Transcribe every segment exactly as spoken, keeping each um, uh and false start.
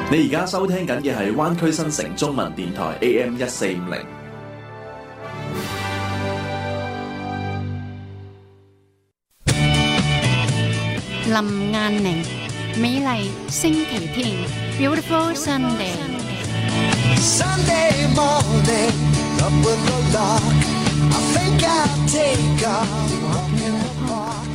你而家收聽緊嘅係灣區新城中文電台 A M 一四五零。 林雁翎，美麗星期天 ，Beautiful Sunday。 Sunday morning, up with the dark. I think I'll take a walk in the park.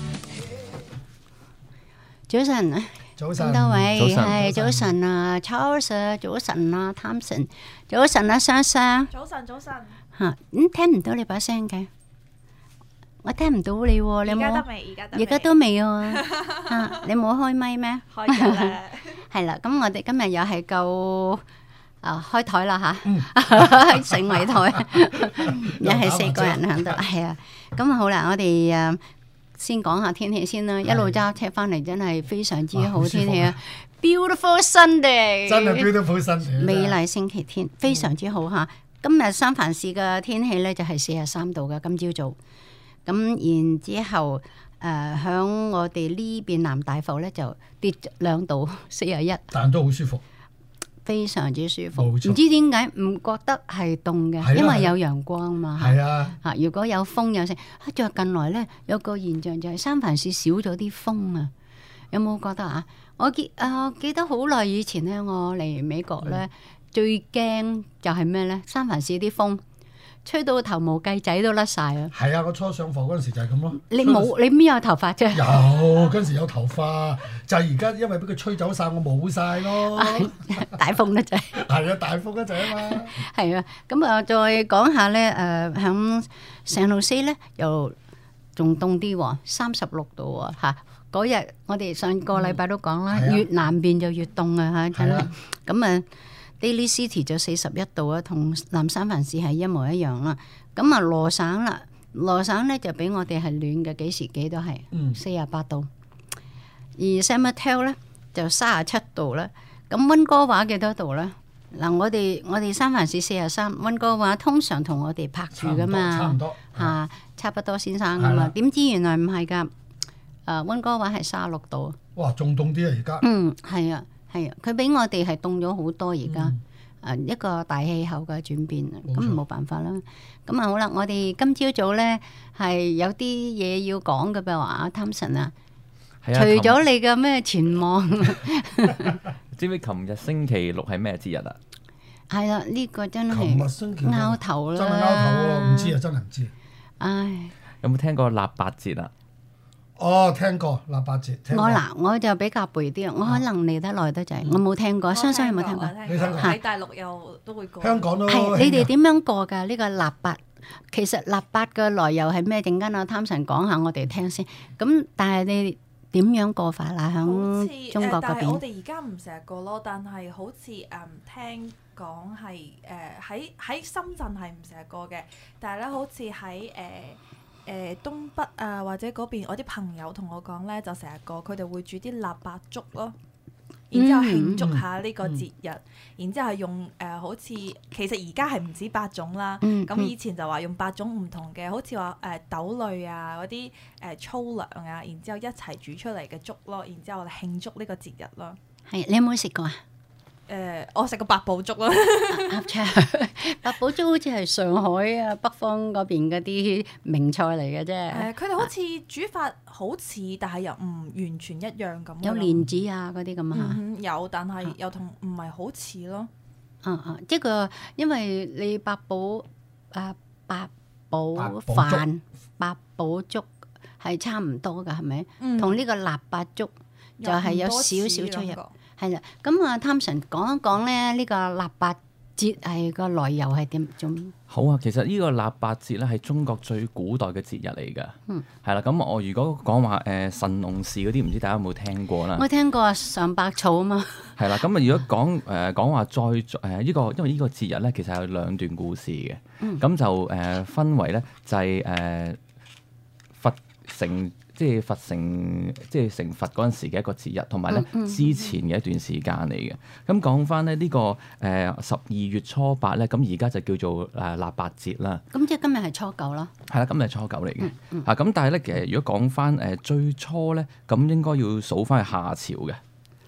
早晨， 早晨， 多位早晨係早晨啊 ，Charles，早晨啊，Thompson，早晨啊，雙雙早晨，早晨。 嚇，咁聽唔到你把聲嘅，我聽唔到你喎，你有冇？ 而家得未？而家得未？ 而家都未喎，嚇，你冇開咪咩？ 開咗啦。 係啦，咁我哋今日又係夠啊開台啦嚇，成圍台，又係四個人喺度，係啊，咁啊好啦，我哋誒先講下天氣先啦，一路揸車翻嚟真係非常之好天氣啊 ，Beautiful Sunday， 真係 Beautiful Sunday， 美麗星期天，非常之好嚇。今日三藩市嘅天氣咧就係四十三度嘅，今朝早。咁然之後，誒、呃、響我哋呢邊南大埠咧就跌兩度，四十一， 但都好舒服， 非常之舒服。 冇錯唔知點解唔覺得係凍嘅， 係啊因為有陽光嘛。 係啊， 嚇！如果有風有聲，啊！最近來咧有個現象就係三藩市少咗啲風啊，有冇覺得啊？我記啊，我記得好耐以前咧，我嚟美國咧、嗯、最驚就係咩咧？三藩市啲風。吹到頭毛計仔都甩晒啊！ 係啊，我初上課嗰陣時就係咁咯。 你冇你邊有頭髮啫？ 有嗰陣時有頭髮，就係而家因為俾佢吹走晒，我冇晒咯。 大風得滯。 係啊，大風得滯啊嘛。 係啊，咁啊，再講下咧，誒響聖路西咧又仲凍啲喎，三十六度喎嚇。嗰日我哋上個禮拜都講啦， 嗯啊、 越南邊就越凍啊嚇，真係咁啊。Daly City 就四十一度啊，同南三藩市係一模一樣啦。咁啊，羅省啦，羅省咧就比我哋係暖嘅，幾時幾都係四十八度。而 San Mateo 咧就三十七度啦。咁溫哥華幾多度咧？嗱，我哋我哋三藩市四十三，溫哥華通常同我哋拍住噶嘛， 差唔多嚇、啊，差不多先生噶嘛。點知原來唔係㗎？誒、呃，溫哥華係三十六度。 哇，仲凍啲啊！而家嗯，係啊。係啊，佢比我哋係凍咗好多而家，誒一個大氣候嘅轉變啊，咁冇辦法啦。咁啊好啦，我哋今朝早咧係有啲嘢要講嘅噃，阿 Thompson 啊，除咗你嘅咩前望， 知唔知琴日星期六係咩節日啊？ 係啦，呢個真係琴日星期六拗頭啦， 真係拗頭喎，唔知啊，真係唔知。 唉， 有冇聽過臘八節啊？ 哦，聽過臘八節。 我嗱，我就比較背啲，我可能嚟得耐得滯，我冇聽過。雙雙有冇聽過？ 你聽過？ 喺大陸又都會過。 香港都係你哋點樣過㗎？呢個臘八其實臘八嘅來由係咩？陣間阿 Thompson講下我哋聽先。咁但係你點樣過法啦？響中國嗰邊？ 但係我哋而家唔成日過咯，但係好似誒聽講係誒喺喺深圳係唔成日過嘅，但係咧好似喺誒。誒、呃、東北啊，或者嗰邊，我啲朋友同我講咧，就成日過，佢哋會煮啲臘八粥咯，然之後慶祝下呢個節日，嗯、然之後係用誒、呃、好似其實而家係唔止八種啦，咁、嗯、以前就話用八種唔同嘅，好似話誒豆類啊嗰啲誒粗糧啊，然之後一齊煮出嚟嘅粥咯，然之後我哋慶祝呢個節日咯。 係，你有冇食過啊？ 誒、呃，我食過八寶粥啦。 八寶粥好似係上海啊北方嗰邊嗰啲名菜嚟嘅啫。誒、 呃，佢哋好似煮法好似，但係又唔完全一樣咁。 有蓮子啊嗰啲咁啊。 有，但係又同唔係好似咯。 嗯嗯，即係因為你八寶啊八寶飯、八寶粥係差唔多㗎，係咪？同呢、嗯、個臘八粥就係有少少出入。係啦，咁啊，Thompson講一講咧，呢個臘八節係個來由係點？仲好啊，其實呢個臘八節咧係中國最古代嘅節日嚟㗎。嗯，係啦，咁我如果講話誒神農氏嗰啲，唔知大家有冇聽過啦？ 我聽過嘗百草啊嘛。係啦，咁啊，如果講誒講話再誒呢個，因為呢個節日咧，其實有兩段故事嘅。嗯，咁就誒、呃、分為咧就係、是、誒、呃、佛成。即係佛成，即係成佛嗰陣時嘅一個節日，同埋咧之前嘅一段時間嚟嘅。咁講翻咧呢個誒十二月初八咧，咁而家就叫做誒臘八節啦。 咁即係今日係初九咯。 係啦，今日係初九嚟嘅。 嗯嗯、 啊，咁但係咧，其實如果講翻誒最初咧，咁應該要數翻去夏朝嘅。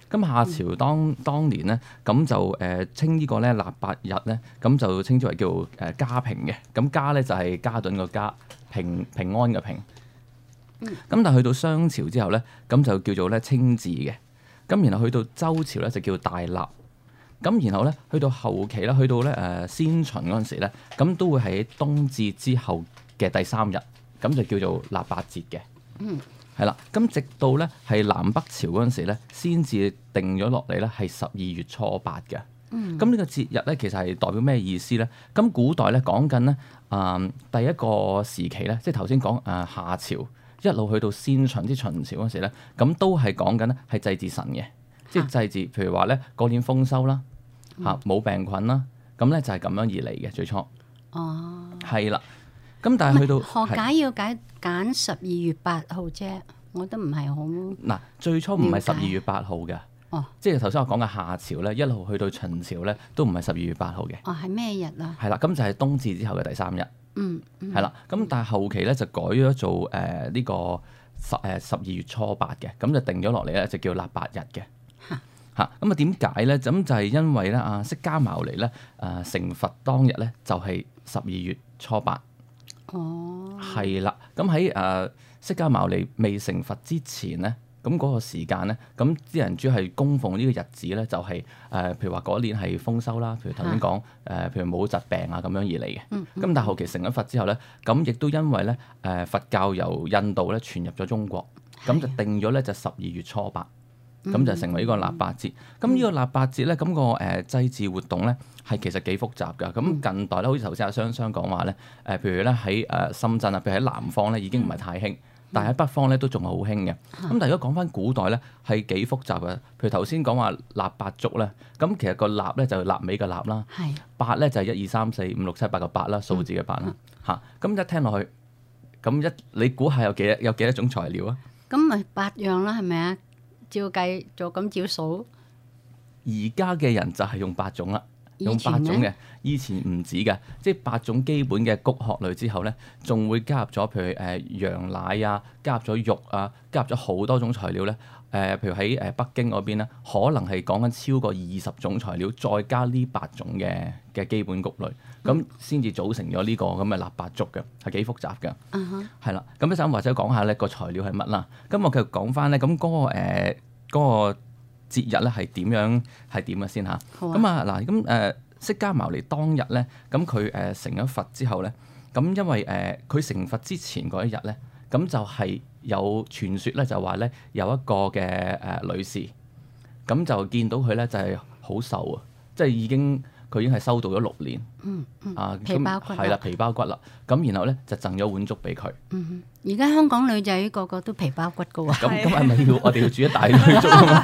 咁夏朝當當年咧，咁就誒、呃、稱呢個咧臘八日咧，咁就稱之為叫誒嘉平嘅。咁嘉咧就係嘉頓個嘉，平平安嘅平。咁、嗯、但係去到商朝之後咧，咁就叫做咧清治嘅。咁然後去到周朝咧就叫大臘。咁然後咧去到後期咧，去到咧誒先秦嗰陣時咧，咁都會喺冬至之後嘅第三日，咁就叫做臘八節嘅。嗯。係啦，咁直到咧係南北朝嗰陣時咧，先至定咗落嚟咧係十二月初八嘅。嗯，咁呢個節日咧其實係代表咩意思咧？咁古代咧講緊咧，啊、呃、第一個時期咧，即係頭先講誒夏朝一路去到先秦之秦朝嗰時咧，咁都係講緊咧係祭祀神嘅，即係祭祀，譬如話咧嗰年豐收啦，嚇冇、嗯、病菌啦，咁咧就係咁樣而嚟嘅最初。哦，係啦。咁但係去到何解要解揀十二月八號啫？我都唔係好嗱，最初唔係十二月八號嘅，哦，即係頭先我講嘅夏朝咧，一路去到秦朝咧，都唔係十二月八號嘅。 哦，係咩日啊？ 係啦，咁就係冬至之後嘅第三日。嗯，係、嗯、啦，咁但係後期咧就改咗做誒呢、呃這個十誒十二月初八嘅，咁就定咗落嚟咧就叫臘八日嘅。嚇嚇咁啊？點解咧？咁就係因為咧啊，釋迦牟尼咧誒成佛當日咧就係十二月初八。哦，係啦，咁喺誒釋迦牟尼未成佛之前咧，咁嗰個時間咧，咁啲人主要係供奉呢個日子咧，就係、是、誒、呃，譬如話嗰年係豐收啦，譬如頭先講誒，譬如冇疾病啊咁樣而嚟嘅。咁、嗯嗯、但係後期成咗佛之後咧，咁亦都因為咧誒、呃、佛教由印度咧傳入咗中國，咁就定咗咧就十二月初八。咁就成為呢個臘八節。咁呢個臘八節咧，咁、那個誒祭祀活動咧，係其實幾複雜㗎。咁近代咧，好似頭先阿雙雙講話咧，誒，譬如咧喺誒深圳啊，譬如喺南方咧已經唔係太興，但係喺北方咧都仲係好興嘅。咁但係如果講翻古代咧，係幾複雜嘅。譬如頭先講話臘八粥咧，咁其實個臘咧就係臘味嘅臘啦，八咧就係一二三四五六七八個八啦，數字嘅八啦。嚇，咁一聽落去，咁一你估下有幾多有幾多種材料啊？ 咁咪八樣啦，係咪啊？照計就咁照數， 而家嘅人就係用八種啦，用八種嘅。以前唔止嘅，即係八種基本嘅穀殼類之後咧，仲會加入咗譬如誒、呃、羊奶啊，加入咗肉啊，加入咗好多種材料咧。誒、呃，譬如喺誒北京嗰邊咧，可能係講緊超過二十種材料，再加呢八種嘅嘅基本穀類，咁先至組成咗呢個咁嘅臘八粥嘅，係幾複雜嘅。嗯哼，係啦。咁一陣或者講下咧個材料係乜啦。咁我繼續講翻咧，咁嗰、嗰個誒嗰、呃嗰個節日咧係點樣係點嘅先嚇。咁啊嗱，咁誒、呃、釋迦牟尼當日咧，咁佢誒成咗佛之後咧，咁因為誒佢、呃、成佛之前嗰一日咧，咁就係有傳說咧，就話咧有一個嘅誒、呃、女士，咁就見到佢咧就係好瘦啊，即係已經佢已經係修道咗六年，嗯嗯、啊皮包骨係啦，皮包骨啦，咁然後咧就贈咗碗粥俾佢。嗯， 而家香港女仔個個都皮包骨噶喎。 咁咁係咪要我哋要煮一大堆粥啊嘛？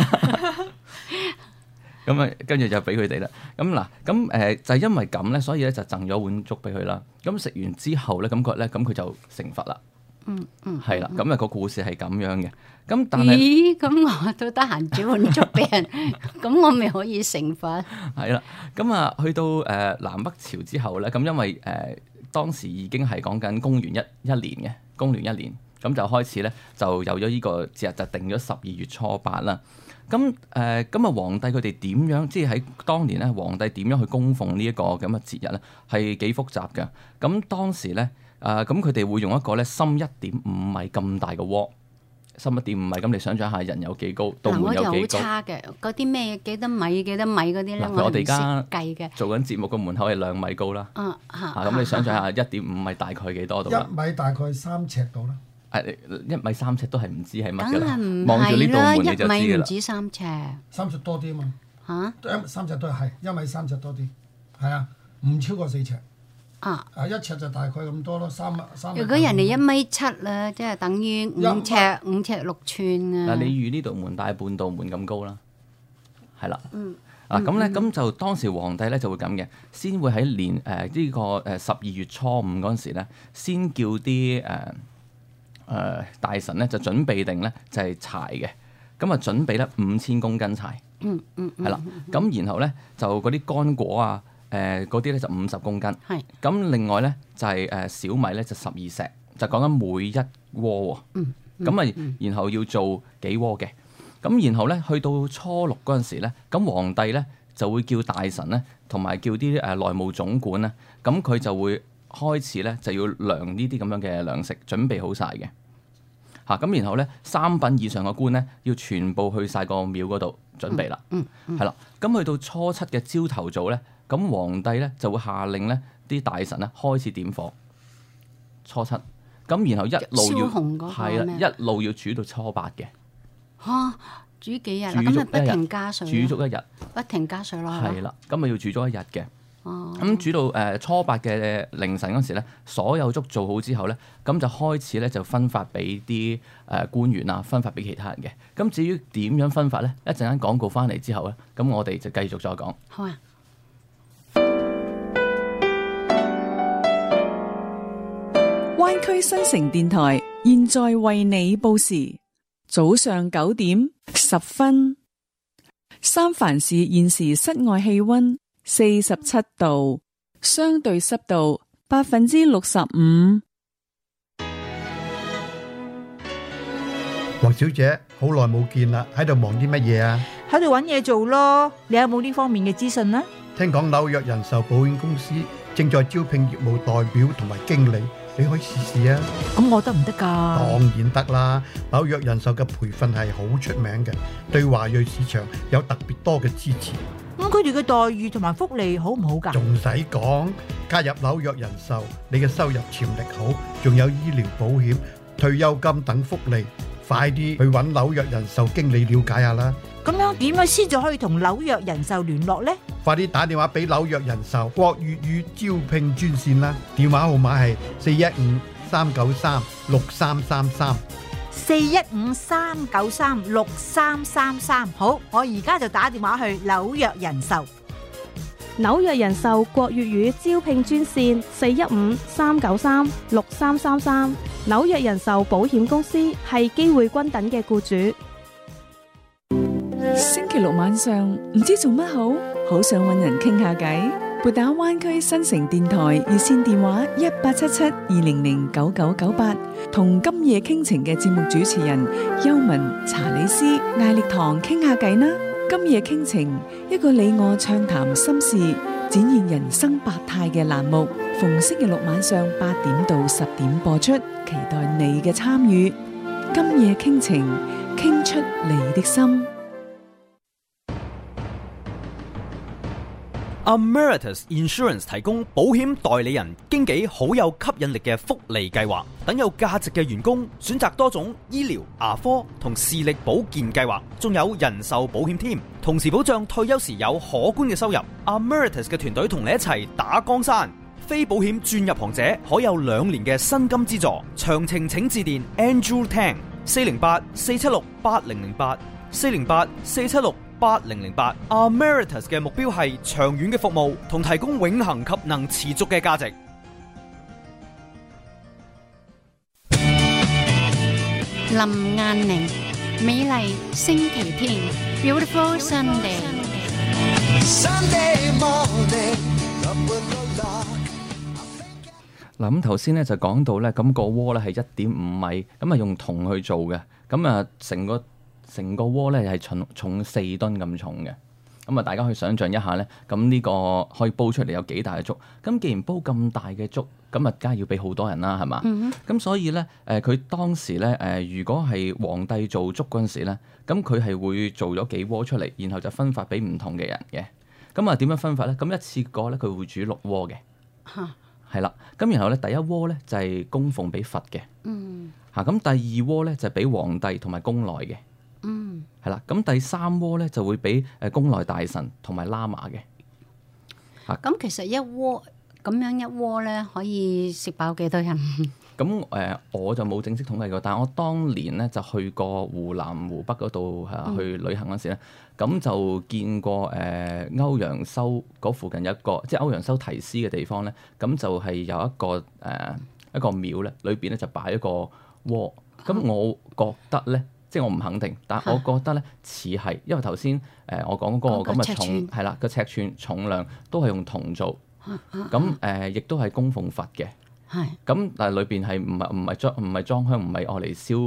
咁啊，跟住就俾佢哋啦。咁嗱，咁誒就係因為咁咧，所以咧就贈咗碗粥俾佢啦。咁食完之後咧，感覺咧，咁佢就成佛啦。嗯嗯，係啦。咁啊個故事係咁樣嘅。咁但係， 咦？咁我都得閒煮碗粥俾人，咁我咪可以成佛？ 係啦。咁啊，去到誒南北朝之後咧，咁因為誒當時已經係講緊公元一一年嘅，公元一年，咁就開始咧就有咗呢個節日，就定咗十二月初八啦。咁誒咁啊，皇帝佢哋點樣？即係喺當年咧，皇帝點樣去供奉呢一個咁嘅節日咧？係幾複雜嘅。咁當時咧，誒咁佢哋會用一個咧深一點五米咁大嘅鍋，深一點五米。咁你想象下，人有幾高，道門有幾高？ 好差嘅，嗰啲咩幾多米幾多米嗰啲咧， 我哋而家計嘅。做緊節目個門口係兩米高啦。嗯嚇。啊咁，你想象下一點五米大概幾多度啦？ 一米大概三尺度啦。 一米三尺都係唔知係乜㗎啦， 梗係唔望住呢道門你就知㗎啦。 一米唔止三尺， 三尺多啲啊嘛。 嚇？ 一三尺都係一米三尺多啲，係啊，唔超過四尺。啊！啊一尺就大概咁多咯，三三。 如果人哋一米七啦，即係等於五尺五尺六寸啊。 嗱，你預呢道門大半道門咁高啦，係啦。嗯。啊咁咧，咁就當時皇帝咧就會咁嘅，先會喺年誒呢個誒十二月初五嗰陣時咧，先叫啲誒。誒、呃、大臣咧就準備定咧就係、是、柴嘅，咁啊準備咧五千公斤柴，嗯嗯，係、嗯、啦，咁然後咧就嗰啲乾果啊，誒嗰啲咧就五十公斤，係是，咁另外咧就係、是、誒、呃、小米咧就十二石，就講緊每一鍋喎，嗯，咁啊然後要做幾鍋嘅， 咁然後咧去到初六嗰陣時咧，咁皇帝咧就會叫大臣咧，同埋叫啲誒內務總管咧，咁佢就會開始咧就要糧呢啲咁樣嘅糧食，準備好晒嘅嚇。咁然後咧三品以上嘅官咧，要全部去晒個廟嗰度準備啦。 嗯嗯， 係啦。咁去到初七嘅朝頭早咧，咁皇帝咧就會下令咧啲大臣咧開始點火。初七，咁然後一路要係啦，一路要煮到初八嘅。 嚇、啊！煮幾日？咁咪不停加水。 煮足一日。 不停加水咯。 係啦，咁咪要煮足一日嘅。 哦。 咁煮到誒、呃、初八嘅凌晨嗰時咧，所有粥做好之後咧，咁就開始咧就分發俾啲誒官員啊，分發俾其他人嘅。咁至於點樣分發咧？一陣間廣告翻嚟之後咧，咁我哋就繼續再講。 好啊。 灣區新城電台現在為你報時。早上九點十分，三藩市現時室外氣溫四十七度，相對濕度百分之六十五。 黃小姐，好耐冇見啦，喺度忙啲乜嘢啊？ 喺度揾嘢做咯，你有冇呢方面嘅資訊呢？ 聽講紐約人壽保險公司正在招聘業務代表同埋經理。你可以試試啊！ 咁我得唔得㗎？ 當然得啦！紐約人壽嘅培訓係好出名嘅，對華裔市場有特別多嘅支持。 咁佢哋嘅待遇同埋福利好唔好㗎？ 仲使講？加入紐約人壽，你嘅收入潛力好，仲有醫療保險、退休金等福利。快啲去揾紐約人壽經理了解下啦！ 咁樣點樣先至可以同紐約人壽聯絡呢？ 快啲打電話俾紐約人壽國粵語招聘專線啦！電話號碼係四一五三九三六三三三。 四一五三九三六三三三。好，我而家就打電話去紐約人壽。 紐約人壽國粵語招聘專線四一五三九三六三三三。紐約人壽保險公司係機會均等嘅僱主。 星期六晚上唔知做乜好，好想搵人傾下偈，撥打灣區新城電台熱線電話一八七七二零零九九九八，同今夜傾情嘅節目主持人邱文、查理斯、艾力堂傾下偈啦。今夜傾情，一個你我暢談心事，展現人生百態嘅欄目，逢星期六晚上八點到十點播出，期待你嘅參與。今夜傾情，傾出你的心。 Emeritus Insurance 提供保險代理人、經紀好有吸引力嘅福利計劃，等有價值嘅員工選擇多種醫療、牙科同視力保健計劃，仲有人壽保險添，同時保障退休時有可觀嘅收入。Emeritus 嘅團隊同你一齊打江山，非保險轉入行者可有兩年嘅薪金資助。詳情請致電 Andrew Tang 四零八四七六八零零八 四零八四七六八零零八。Emeritus 嘅目標係長遠嘅服務同提供永恆及能持續嘅價值。 林雁翎，美麗星期天 ，Beautiful Sunday。 嗱，咁頭先咧就講到咧，咁個鍋咧係一點五米，咁啊用銅去做嘅，咁啊成個成個鍋咧係重重四噸咁重嘅，咁啊大家可以想象一下咧，咁呢個可以煲出嚟有幾大嘅粥？咁既然煲咁大嘅粥，咁啊梗係要俾好多人啦，係嘛？咁、嗯、所以咧，誒佢當時咧，誒如果係皇帝做粥嗰陣時咧，咁佢係會做咗幾鍋出嚟，然後就分發俾唔同嘅人嘅。咁啊點樣分發咧？咁一次過咧，佢會煮六鍋嘅。嚇！係啦，咁然後咧，第一鍋咧就係供奉俾佛嘅，嗯，嚇，咁第二鍋咧就係俾皇帝同埋宮內嘅，嗯，係啦，咁第三鍋咧就會俾誒宮內大臣同埋喇嘛嘅， 嚇，咁其實一鍋咁樣一鍋咧可以食飽幾多人？ 咁誒、呃、我就冇正式統計過，但係我當年咧就去過湖南湖北嗰度係去旅行嗰時咧，咁、嗯、就見過誒、呃、歐陽修嗰附近有一個，即係歐陽修題詩嘅地方咧，咁就係有一個誒、呃、一個廟咧，裏邊咧就擺一個鍋，咁我覺得咧，即係我唔肯定，但係我覺得咧似係，因為頭先誒我講嗰個咁嘅重係啦，個尺寸重量都係用銅做，咁誒亦都係供奉佛嘅。係，咁但係裏邊係唔係唔係裝唔係裝香，唔係愛嚟燒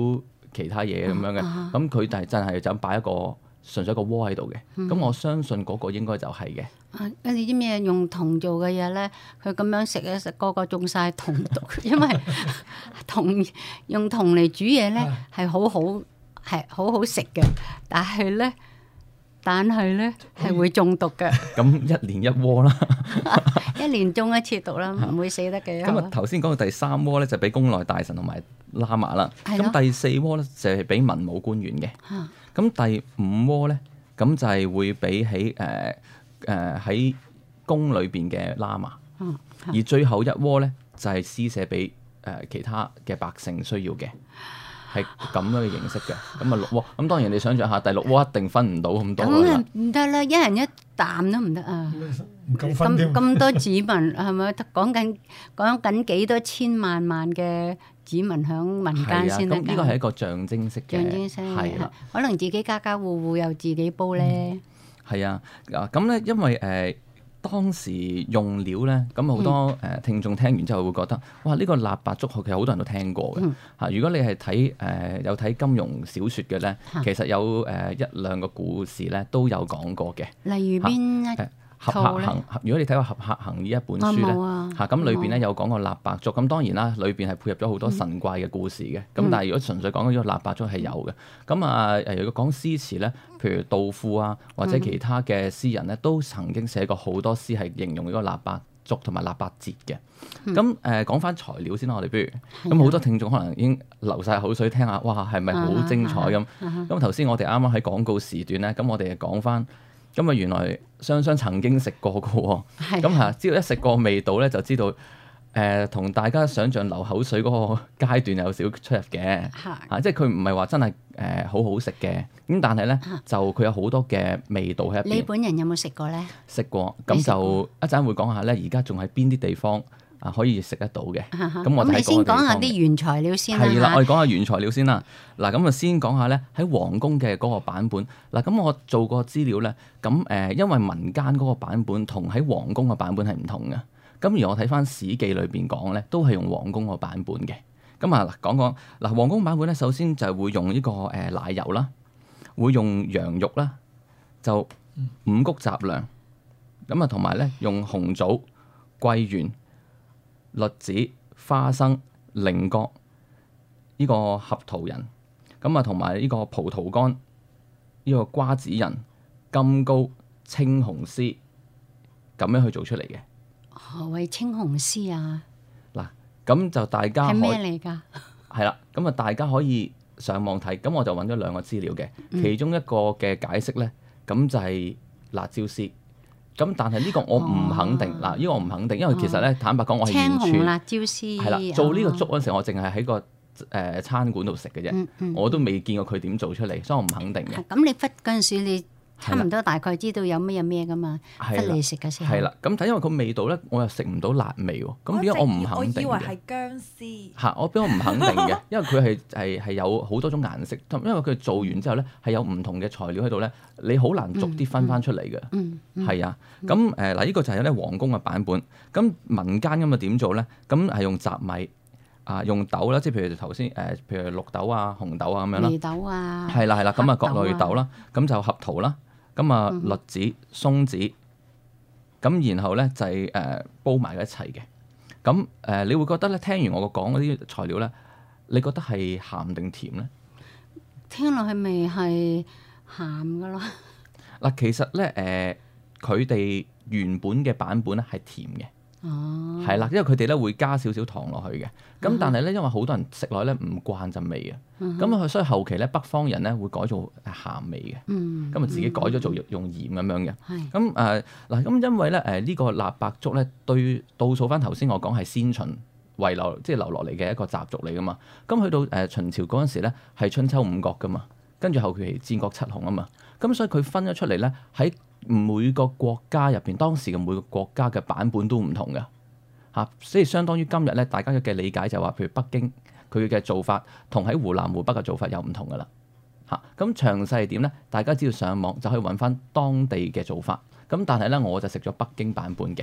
其他嘢咁樣嘅。 啊咁佢就係真係就咁擺一個純粹一個鍋喺度嘅。咁、 嗯我相信嗰個應該就係嘅。 啊！你知咩用銅做嘅嘢咧？佢咁樣食一食，個個中晒銅毒，因為銅用銅嚟煮嘢咧係好好係好好食嘅，但係咧但係咧係會中毒嘅。 咁一年一鍋啦。 一年中一次毒啦，唔會死得嘅。 咁啊頭先講到第三鍋咧就俾宮內大臣同埋喇嘛啦。 係咯咁第四鍋咧就係俾文武官員嘅。 啊咁第五鍋咧咁就係會俾起誒誒喺宮裏邊嘅喇嘛。 嗯而最後一鍋咧就係施捨俾誒其他嘅百姓需要嘅，係咁樣嘅形式嘅。咁啊六鍋，咁當然你想象下第六鍋一定分唔到咁多㗎啦咁啊。唔得啦，一人一啖都唔得啊！ 唔夠分添。 咁咁多子民係咪？講緊講緊幾多千萬萬嘅子民響民間係啊， 先得咁呢個係㗎。 一個象徵式嘅， 象徵式係啦。 可能自己家家戶戶有自己煲咧。 係啊，啊咁咧，因為誒、呃、當時用料咧，咁好多誒、呃、聽眾聽完之後會覺得，哇！呢、個臘八粥其實好多人都聽過嘅嚇、 嗯啊如果你係睇誒有睇金庸小説嘅咧， 嚇其實有誒、呃、一兩個故事咧都有講過嘅。 例如邊一誒合客套咧行，如果你睇過《合客行》呢一本書我冇啊咧，嚇咁裏邊咧冇有講過臘八粥，咁當然啦，裏邊係配合咗好多神怪嘅故事嘅。咁、 嗯但係如果純粹講呢個臘八粥係有嘅。咁啊誒，如果講詩詞咧，譬如杜甫啊，或者其他嘅詩人咧，都曾經寫過好多詩係形容呢個臘八粥同埋臘八節嘅。咁誒講翻材料先啦，我哋不如咁好多聽眾可能已經流晒口水聽下，哇係咪好精彩咁？咁頭先我哋啱啱喺廣告時段咧，咁我哋講翻。咁啊，原來雙雙曾經食過嘅喎，咁嚇，只要一食過味道咧，就知道誒同、呃、大家想象流口水嗰個階段有少少出入嘅，啊，即係佢唔係話真係誒、呃、好好食嘅，咁但係咧就佢有好多嘅味道喺入邊。 你本人有冇食過咧？ 食過，咁就一陣會講下咧，而家仲喺邊啲地方啊可以食得到嘅。咁我咁你先講下啲啲原材料先啦。 係啦， 嚇我哋講下原材料先啦。嗱，咁啊先講下咧喺皇宮嘅嗰個版本。嗱，咁我做過資料咧，咁誒、呃、因為民間嗰個版本同喺皇宮嘅版本係唔同嘅。咁而我睇翻《史記》裏邊講咧，都係用皇宮個版本嘅。咁啊嗱，講講嗱皇宮版本咧，首先就係會用呢個誒奶油啦，會用羊肉啦，就五穀雜糧。咁啊同埋咧用紅棗、桂圓、栗子、花生、菱角，呢、這個合桃仁，咁啊同埋呢個葡萄乾，呢、這個瓜子仁、金膏、青紅絲，咁樣去做出嚟嘅。 何謂青紅絲啊？ 嗱，咁就大家係咩可嚟㗎？ 係啦，咁啊大家可以上網睇，咁我就揾咗兩個資料嘅， 嗯其中一個嘅解釋咧，咁就係辣椒絲。咁但係呢個我唔肯定，嗱呢、個我唔肯定，因為其實咧坦白講，我係完全青紅辣椒絲係啦，做呢個粥哦嗰陣時，我淨係喺個誒、呃、餐館度食嘅啫， 嗯嗯我都未見過佢點做出嚟，所以我唔肯定嘅。 咁你忽嗰陣時，你差唔多大概知道有咩有咩㗎嘛？忽係啦你食嘅時候。 係啦，咁睇因為個味道咧，我又食唔到辣味喎，咁點解我唔肯定嘅？ 我以為係僵屍。 嚇！我邊我唔肯定嘅，因為佢係係係有好多種顏色，同因為佢做完之後咧係有唔同嘅材料喺度咧，你好難逐啲分翻出嚟嘅。 嗯，嗯係啊，咁誒嗱，呢個就係咧皇宮嘅版本。咁民間咁啊點做咧？咁係用雜米啊，用豆啦，即係譬如頭先誒，譬如綠豆啊、紅豆啊咁樣啦。 味豆啊。 係啦係啦，咁啊各黑類豆啦，咁就合桃啦，咁啊嗯栗子、松子，咁然後咧就係誒煲埋一齊嘅。咁誒，你會覺得咧？聽完我個講嗰啲材料咧，你覺得係鹹定甜咧？ 聽落去咪係鹹㗎咯。 嗱，其實咧誒，佢哋原本嘅版本咧係甜嘅。 哦。 係啦，因為佢哋咧會加少少糖落去嘅，咁嗯但係咧，因為好多人食落咧唔慣陣味嘅， 嗯咁佢所以後期咧北方人咧會改做鹹味嘅， 嗯咁啊自己改咗做用鹽咁樣嘅。 係咁誒嗱，咁因為咧誒呢個臘八粥咧對倒數翻頭先我講係先秦遺留即係留落嚟嘅一個習俗嚟噶嘛，咁去到誒秦朝嗰陣時咧係春秋五國噶嘛，跟住後期戰國七雄啊嘛，咁所以佢分咗出嚟咧喺每個國家入邊，當時嘅每個國家嘅版本都唔同嘅。嚇，所以相當於今日咧，大家嘅理解就話，譬如北京佢嘅做法同喺湖南湖北嘅做法有唔同噶啦。嚇，咁詳細係點咧？大家只要上網就可以揾翻當地嘅做法。咁但係咧，我就食咗北京版本嘅。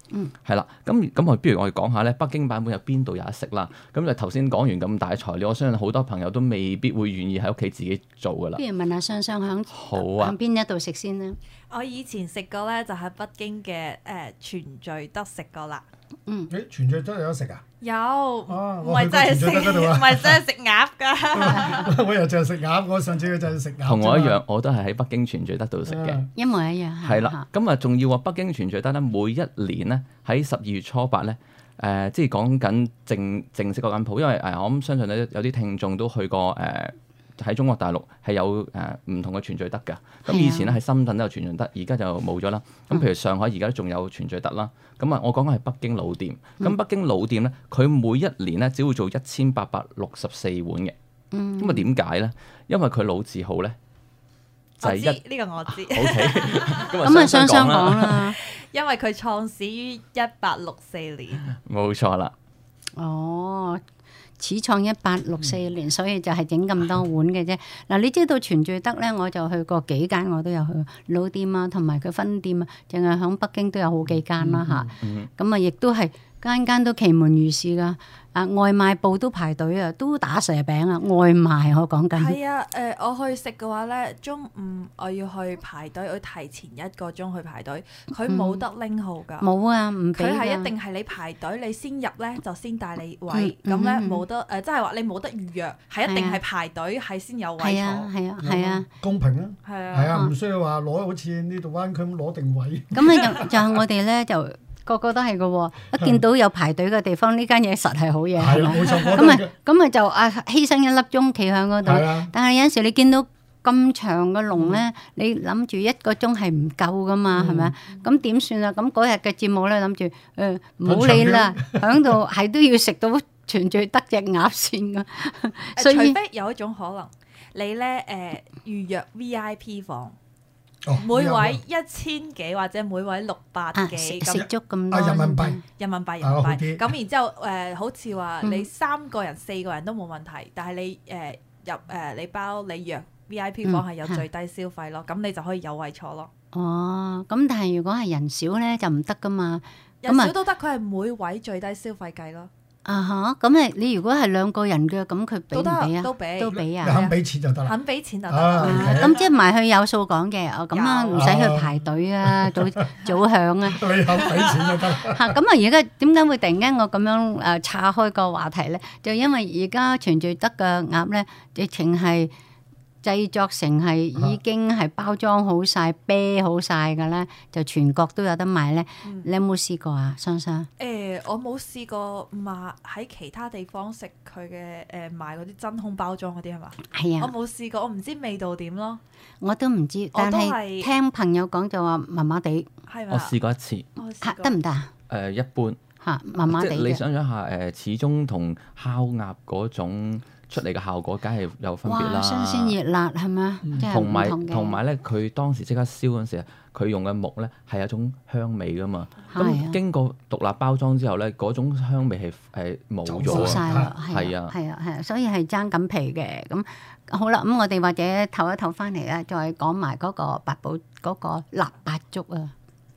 嗯， 係啦，咁咁我不如我哋講下咧，北京版本有邊度有得食啦？咁就頭先講完咁大嘅材料，我相信好多朋友都未必會願意喺屋企自己做噶啦。 不如問下雙雙響好啊響邊一度食先啦。 我以前食過咧，就喺北京嘅誒全聚德食過啦。 嗯， 誒全聚德有得食啊？ 有， 哦唔係真係食， 我去過全聚德嗰度啊唔係真係食鴨㗎。 我又就係食鴨，我上次就係食鴨。 同我一樣，我都係喺北京全聚德度食嘅， 一模一樣。 係啦，咁啊仲要話北京全聚德咧，每一年咧喺十二月初八咧，誒、呃、即係講緊正正式嗰間鋪，因為誒、呃、我諗相信咧有啲聽眾都去過誒。呃喺中國大陸係有誒唔、呃、同嘅全聚德㗎，咁以前咧喺深圳都有全聚德，而家就冇咗啦。咁譬如上海而家都仲有全聚德啦。咁啊，我講緊係北京老店。咁、嗯、北京老店咧，佢每一年咧只會做一千八百六十四碗嘅。咁啊點解咧？因為佢老字號咧就係、是、一呢個我知。 O K， 咁啊雙雙講啦， 因為佢創始於一八六四年。 冇錯啦。 哦。始創一八六四年，所以就係整咁多碗嘅啫。嗱，你知道全聚德咧，我就去過幾間，我都有去老店啊，同埋佢分店啊，淨係響北京都有好幾間啦嚇。咁啊，亦都係間間都其門如市噶。啊，外賣部都排隊啊，都打蛇餅啊，外賣我講緊。 係啊，誒、呃，我去食嘅話咧，中午我要去排隊，我要提前一個鐘去排隊，佢冇得拎號㗎。 冇、嗯、啊，唔俾。 佢係一定係你排隊，你先入咧就先帶你位，咁咧冇得誒，即係話你冇得預約，係一定係排隊係先有位坐。 係啊，係啊，係啊， 公平啊。 係啊， 係啊，唔需要話攞好似呢度灣區咁攞定位。 咁啊，就就係我哋咧就。個個都係嘅喎，一見到有排隊嘅地方，呢間嘢實係好嘢，係咪？咁啊，咁啊就啊犧牲一粒鐘企喺嗰度。但係有陣時你見到咁長嘅龍咧，你諗住一個鐘係唔夠噶嘛，係咪？咁點算啊？咁嗰日嘅節目咧，諗住誒唔好理啦，喺度係都要食到全聚德隻鴨先噶。所以除非有一種可能，你咧誒預約 V I P 房。 哦、 每位一千幾或者每位六百幾， 食足咁多人民幣， 人民幣人民幣。咁、 啊、 然之後誒、呃，好似話你三個人、嗯、四個人都冇問題，但係你誒、呃、入誒、呃、你包你約 V I P 房係有最低消費咯，咁、嗯、你就可以有位坐咯。 哦，咁但係如果係人少咧就唔得噶嘛， 人少都得，佢係每位最低消費計咯。 啊哈！咁誒，你如果係兩個人嘅，咁佢俾唔俾啊？ 都俾， 都俾啊！ 你肯俾錢就得啦， 肯俾錢就得。 咁即係埋去有數講嘅，哦咁啊，唔使去排隊啊，早早響啊。 你肯俾錢就得。 嚇！咁啊，而家點解會突然間我咁樣誒岔開個話題咧？就因為而家全聚德嘅鴨咧，直情係製作成係已經係包裝好晒、啤好晒嘅咧，就全國都有得賣咧。 嗯、 你有冇試過啊，桑桑？ 誒、欸，我冇試過賣喺其他地方食佢嘅誒賣嗰啲真空包裝嗰啲係嘛？ 係啊， 我冇試過，我唔知味道點咯。 我都唔知，但係聽朋友講就話麻麻地。 係嘛？ 我試過一次。 嚇得唔得啊？ 誒、呃，一般。 嚇，麻麻地。 即係你想象下誒，始終同烤鴨嗰種出嚟嘅效果，梗係有分別啦。 哇！新鮮熱辣係咪？ 同埋同埋咧，佢當時即刻燒嗰陣時，佢用嘅木咧係有一種香味噶嘛。咁經過獨立包裝之後咧，嗰種香味係誒冇咗。 冇曬啦， 係啊， 係啊，係啊，所以係爭緊皮嘅。咁好啦，咁我哋或者唞一唞翻嚟咧，再講埋嗰個八寶嗰個臘八粥啊。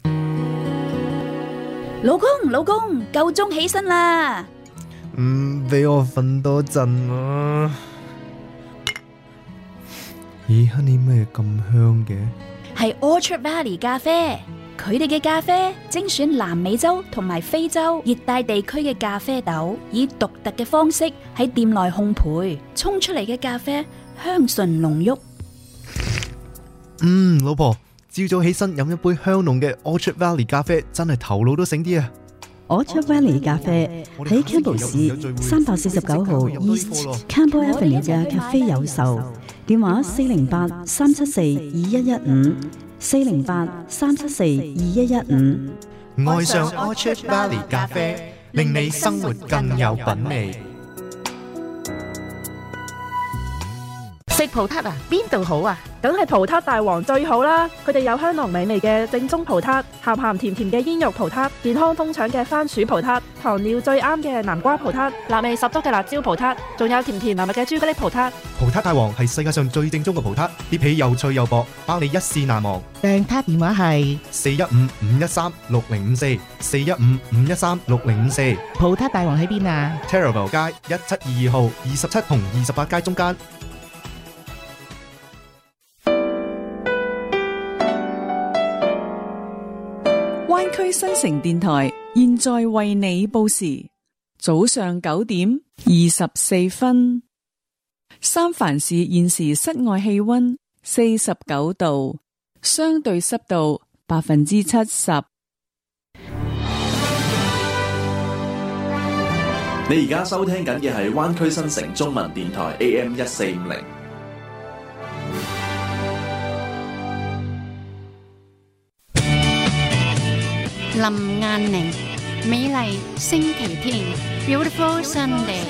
老公，老公，夠鐘起身啦！ 唔俾我瞓多陣啊！咦，Honey咩咁香嘅？ 係 Orchard Valley 咖啡，佢哋嘅咖啡精選南美洲同埋非洲熱帶地區嘅咖啡豆，以獨特嘅方式喺店內烘焙，沖出嚟嘅咖啡香醇濃郁。 嗯，老婆，朝早起身飲一杯香濃嘅 Orchard Valley 咖啡，真係頭腦都醒啲啊 ！Orchard Valley 咖啡喺 Campbell 市三百四十九號 East Campbell Avenue 嘅咖啡有售，電話四零八三七四二一一五，四零八三七四二一一五。 愛上 Orchard Valley 咖啡，令你生活更有品味。 食葡撻啊，邊度好啊？ 梗係葡撻大王最好啦！佢哋有香濃美味嘅正宗葡撻，鹹鹹甜甜嘅煙肉葡撻，健康通腸嘅番薯葡撻，糖尿最啱嘅南瓜葡撻，辣味十足嘅辣椒葡撻，仲有甜甜蜜蜜嘅朱古力葡撻。 葡撻大王係世界上最正宗嘅葡撻，啲皮又脆又薄，包你一試難忘。 訂撻電話係四一五五一三六零五四，四一五五一三六零五四。 葡撻大王喺邊啊 ？Terravel 街一七二二號，二十七同二十八街中間。 灣區新城電台現在為你報時，早上九點二十四分。三藩市現時室外氣溫四十九度，相對濕度百分之七十。 你而家收聽緊嘅係灣區新城中文電台 A M 一四五零。 林雁寧，美麗星期天 ，Beautiful Sunday。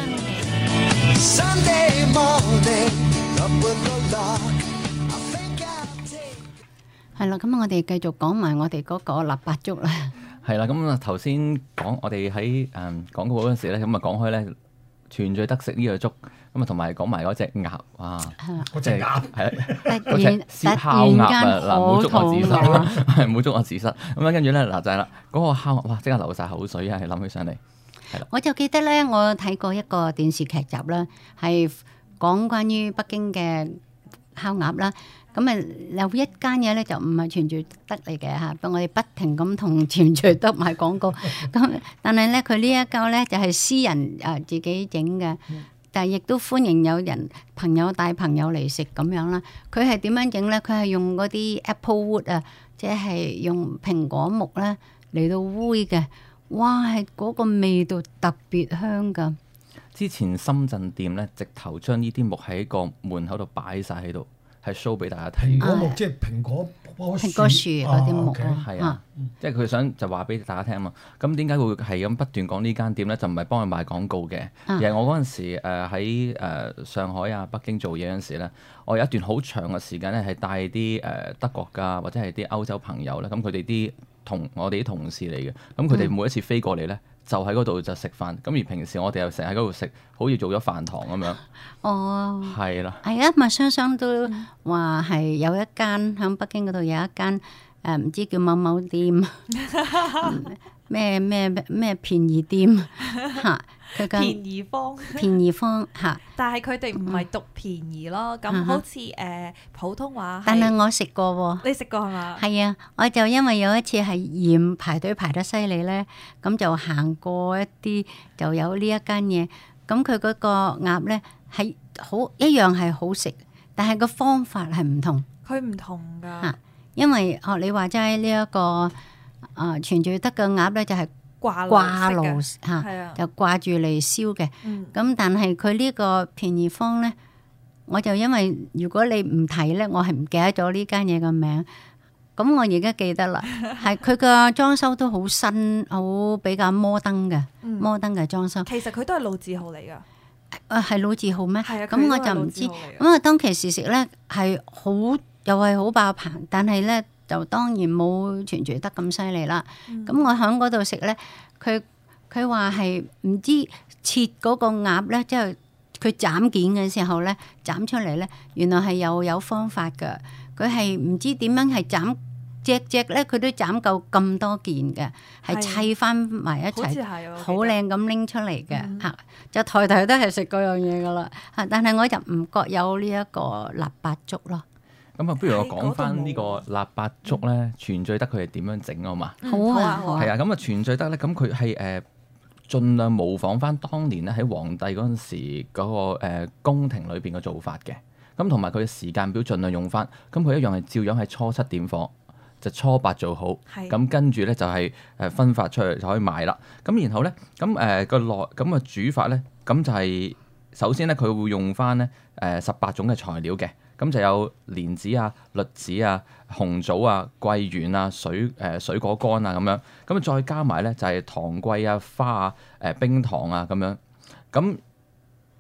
Sunday morning, up with the lark, I think I'll take 係啦，咁我哋繼續講埋我哋嗰個臘八粥啦。 係啦，咁啊頭先講我哋喺誒廣告嗰陣時咧，咁啊講開咧全聚德食呢個粥，咁啊同埋講埋嗰隻鴨啊， 嗰隻鴨係啦， 突然燒烤鴨啊，嗱唔好捉我自殺， 突然係唔好捉我自殺。咁啊跟住咧嗱就係啦，嗰個烤鴨哇即刻流晒口水啊，諗起上嚟。 我就記得咧，我睇過一個電視劇集啦，係講關於北京嘅烤鴨啦。咁啊有一間嘢咧就唔係全聚德嚟嘅嚇，不過我哋不停咁同全聚德賣廣告。咁但係咧佢呢一間咧就係私人啊自己整嘅，但係亦都歡迎有人朋友帶朋友嚟食咁樣啦。佢係點樣整咧？佢係用嗰啲 apple wood 啊，即係用蘋果木咧嚟到煨嘅。哇！係嗰個味道特別香噶。 之前深圳店咧，直頭將呢啲木喺個門口度擺晒喺度，係 show 俾大家睇。 蘋果木即係蘋果蘋果樹嗰啲木啊， 係啊，即係佢想就話俾大家聽啊嘛。咁點解會係咁不斷講呢間店咧？就唔係幫佢賣廣告嘅，而係我嗰陣時誒喺誒上海啊、北京做嘢嗰陣時咧，我有一段好長嘅時間咧係帶啲誒德國㗎或者係啲歐洲朋友咧，咁佢哋啲同我哋啲同事嚟嘅，咁佢哋每一次飛過嚟咧，就喺嗰度就食飯。咁而平時我哋又成日喺嗰度食，好似做咗飯堂咁樣。 哦， 係啦， 係啊，咪雙雙都話係有一間喺北京嗰度有一間誒唔知叫某某店，咩咩咩便宜店嚇。 便宜坊， 便宜坊嚇， 但係佢哋唔係讀便宜咯，咁、嗯、好似誒、呃、普通話。 但係我食過喎， 你食過係嘛？ 係啊，我就因為有一次係嫌排隊排得犀利咧，咁就行過一啲就有呢一間嘢，咁佢嗰個鴨咧係好一樣係好食，但係個方法係唔同。 佢唔同㗎、啊， 因為學你話齋呢一個啊全聚德嘅鴨咧就係、是。 掛掛爐嚇，就掛住嚟燒嘅。咁、嗯、但係佢呢個便宜坊咧，我就因為如果你唔提咧，我係唔記得咗呢間嘢嘅名。咁我而家記得啦，係佢個裝修都好新，好比較摩登嘅，摩登嘅裝修。 其實佢都係老字號嚟㗎。 啊，係老字號咩？係啊，咁我就唔知。咁啊，當其時食咧係好，又係好爆棚，但係咧。就當然冇全聚德咁犀利啦。咁、嗯、我喺嗰度食咧，佢佢話係唔知切嗰個鴨咧，即係佢斬件嘅時候咧，斬出嚟咧，原來係又有方法㗎。佢係唔知點樣係斬隻隻咧，佢都斬夠咁多件嘅，係砌翻埋一齊，好靚咁拎出嚟嘅嚇。嗯、就台台都係食嗰樣嘢㗎啦嚇，但係我就唔覺有呢一個臘八粥咯。 咁啊，不如我講翻呢個臘八粥咧，嗯、全聚德佢係點樣整啊嘛？ 好啊，好啊。 係啊，咁啊，全聚德咧，咁佢係誒盡量模仿翻當年咧喺皇帝嗰陣時嗰、那個誒、呃、宮廷裏邊嘅做法嘅。咁同埋佢嘅時間表盡量用翻，咁佢一樣係照樣係初七點火，就初八做好。咁跟住咧就係誒分發出去就可以賣啦。咁然後咧，咁誒個內咁嘅煮法咧，咁就係、是、首先咧佢會用翻咧誒十八種嘅材料嘅。咁就有蓮子啊、栗子啊、紅棗啊、桂圓啊、水誒、呃、水果乾啊咁樣，咁啊再加埋咧就係糖桂啊、花啊、誒、呃、冰糖啊咁樣。咁呢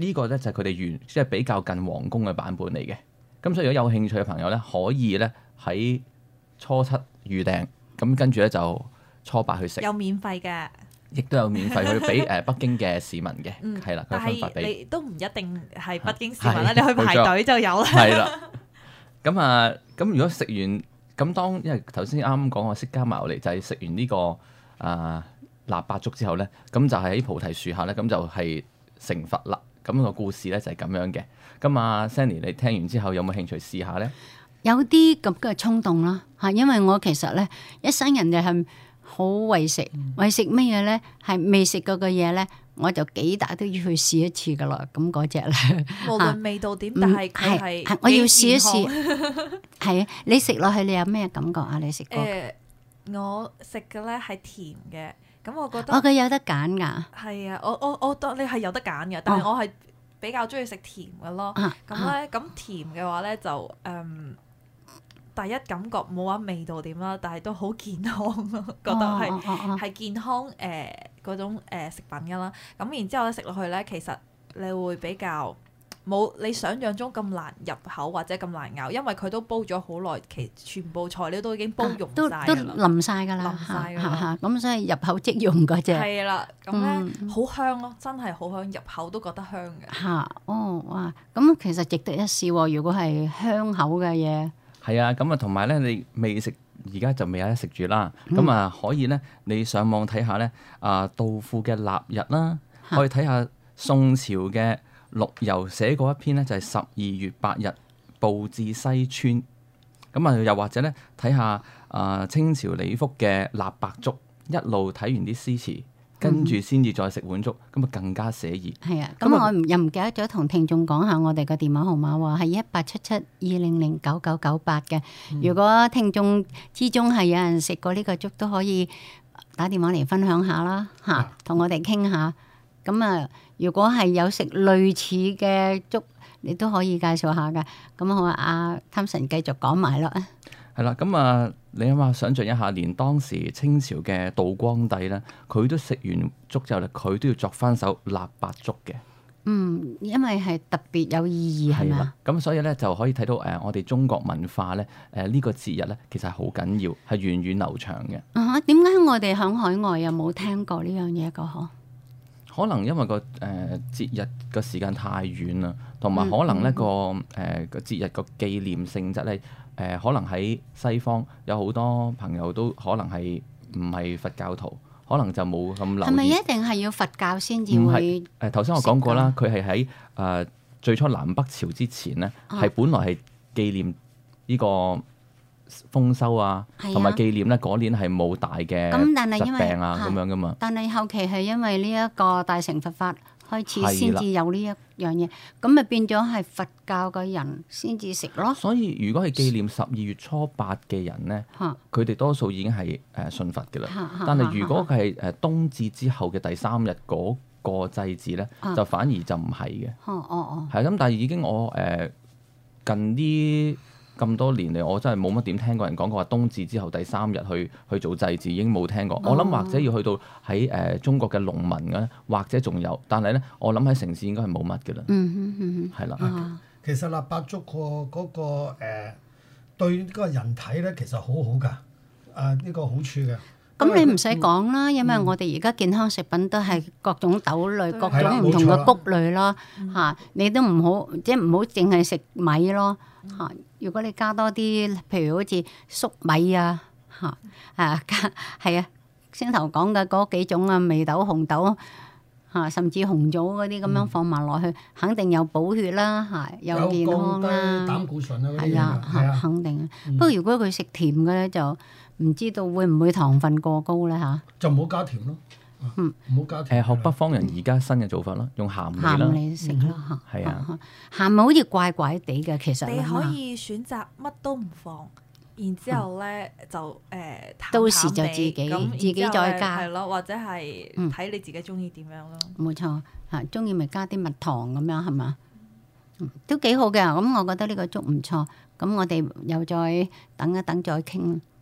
呢個咧就係佢哋原即係比較近皇宮嘅版本嚟嘅。咁所以如果有興趣嘅朋友咧，可以咧喺初七預訂，咁跟住咧就初八去食。 有免費嘅。 亦都有免費去俾誒北京嘅市民嘅，係啦、嗯，佢分發俾。 你都唔一定係北京市民啦，你去排隊就有啦。 係啦，咁啊，咁如果食完，咁當因為頭先啱啱講我釋迦牟尼就係食完呢、這個啊臘八粥之後咧，咁就係喺菩提樹下咧，咁就係成佛啦。咁、那個故事咧就係咁樣嘅。咁啊 Sandy， 你聽完之後有冇興趣試下咧？ 有啲咁嘅衝動啦，嚇，因為我其實咧一生人就係。好為食，為食乜嘢咧？係未食過嘅嘢咧，我就幾大都要去試一次噶啦。咁嗰隻咧， 無論味道點，但係佢係我要試一試。係啊，你食落去你有咩感覺啊？你食過？誒、 呃，我食嘅咧係甜嘅，咁我覺得我佢有得揀㗎。 係啊，我我我當你係有得揀嘅，但係我係比較中意食甜嘅咯。咁咧、哦，咁甜嘅話咧就嗯。第一感覺冇話味道點啦，但係都好健康咯，覺得係係、哦哦哦、健康誒嗰、呃、種、呃、食品㗎啦。咁然之後咧食落去咧，其實你會比較冇你想象中咁難入口或者咁難咬，因為佢都煲咗好耐，其全部材料都已經煲溶晒㗎啦， 都都淋晒㗎啦， 淋晒㗎啦。 咁所以入口即溶嗰隻係啦，咁咧好香咯，真係好香，入口都覺得香嘅。 嚇哦哇！咁其實值得一試喎，如果係香口嘅嘢。 係啊，咁啊同埋咧，你未食而家就未有得食住啦。咁、嗯、啊可以咧，你上網睇下咧，啊杜甫嘅臘日啦，可以睇下宋朝嘅陸游寫過一篇咧，就係十二月八日步至西川。咁啊又或者咧睇下啊清朝李福嘅臘八粥，一路睇完啲詩詞。跟住先至再食碗粥，咁啊更加寫意。 係啊，咁我又唔記得咗同聽眾講下我哋個電話號碼喎，係一八七七二零零九九九八嘅。如果聽眾之中係有人食過呢個粥，都可以打電話嚟分享下啦，嚇，同我哋傾下。咁啊，如果係有食類似嘅粥，你都可以介紹下嘅。咁好啊，阿 Thompson 繼續講埋啦。 係啦，咁啊，你諗下，想像一下，連當時清朝嘅道光帝咧，佢都食完粥之後咧，佢都要作翻首臘八粥嘅。 嗯，因為係特別有意義係咪啊？ 咁所以咧就可以睇到誒、呃，我哋中國文化咧，誒、呃、呢、這個節日咧，其實係好緊要，係源遠流長嘅。 啊，點解我哋響海外又冇聽過呢樣嘢個嗬？ 可能因為個誒、呃、節日個時間太遠啦，同埋可能呢、嗯、個誒個、呃、節日個紀念性質咧。誒、呃、可能喺西方有好多朋友都可能係唔係佛教徒，可能就冇咁留意。 係咪一定係要佛教先至會？ 誒頭先我講過啦，佢係喺誒最初南北朝之前咧，係、啊、本來係紀念呢個豐收啊，同埋、啊、紀念咧嗰年係冇大嘅疾病啊咁樣噶嘛。 但係後期係因為呢一個大乘佛法開始先至有呢一樣嘢，咁咪變咗係佛教嘅人先至食咯。 所以如果係紀念十二月初八嘅人咧，佢哋多數已經係誒信佛嘅啦。但係如果佢係誒冬至之後嘅第三日嗰個祭祀咧，就反而就唔係嘅。 哦哦哦， 係咁，但係已經我誒、呃、近啲咁多年嚟，我真係冇乜點聽過人講過話冬至之後第三日去去做祭祀，已經冇聽過。哦、我諗或者要去到喺誒、呃、中國嘅農民嘅，或者仲有，但係咧，我諗喺城市應該係冇乜嘅啦。 嗯哼嗯哼，係啦。 啊、其實臘八粥個嗰個誒、呃、對嗰個人體咧，其實好好㗎。啊，呢、呢個好處嘅。 咁你唔使講啦，因為我哋而家健康食品都係各種豆類、嗯、各種唔同嘅穀類咯嚇，你都唔好即係唔好淨係食米咯嚇。如果你加多啲，譬如好似粟米啊嚇啊加係啊，先頭講嘅嗰幾種啊，眉豆、紅豆嚇，甚至紅棗嗰啲咁樣放埋落去，嗯、肯定有補血啦嚇，又健康啦， 膽固醇啊嗰啲係啊，啊肯定。嗯、不過如果佢食甜嘅咧就。唔知道會唔會糖分過高咧嚇？ 就唔好加甜咯。嗯，唔好加甜。 誒，學北方人而家新嘅做法咯，用鹹味啦。 鹹嚟食咯嚇。 係啊， 鹹味好似怪怪地嘅，其實。 你可以選擇乜都唔放，然之後咧就誒到時就自己自己再加。 係咯，或者係睇你自己中意點樣咯。 冇錯嚇，中意咪加啲蜜糖咁樣係嘛？都幾好嘅。咁我覺得呢個粥唔錯。咁我哋又再等一等再傾。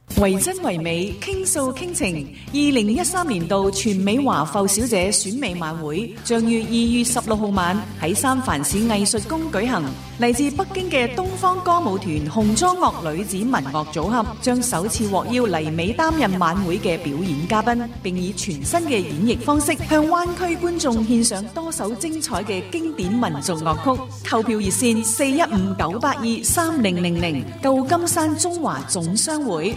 為真為美，傾訴傾情。二零一三年度全美華埠小姐選美晚會將於二月十六號晚喺三藩市藝術宮舉行。嚟自北京嘅東方歌舞團紅裝樂女子民樂組合將首次獲邀嚟美擔任晚會嘅表演嘉賓，並以全新嘅演繹方式向灣區觀眾獻上多首精彩嘅經典民族樂曲。購票熱線四一五九八二三零零零，舊金山中華總商會。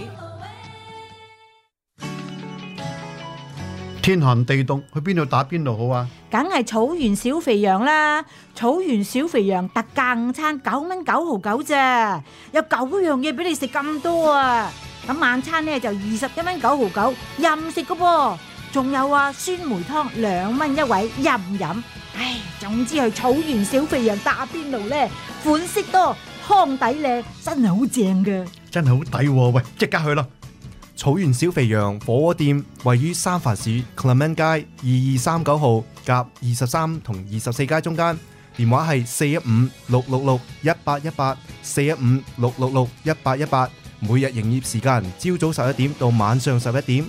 天寒地凍，去邊度打邊爐好啊？ 梗係草原小肥羊啦！草原小肥羊特價午餐九蚊九毫九咋，有九樣嘢俾你食咁多啊！咁晚餐呢就二十一蚊九毫九，任食噶噃。仲有啊，酸梅湯兩蚊一位，任飲。唉，總之去草原小肥羊打邊爐呢，款式多，湯底靚，真係好正噶。 真係好抵喎！喂，即刻去啦！ 草原小肥羊火鍋店位於三藩市 Clement 街二二三九號夾二十三同二十四街中間，電話係四一五六六六一八一八，四一五六六六一八一八。每日營業時間朝早十一點到晚上十一點。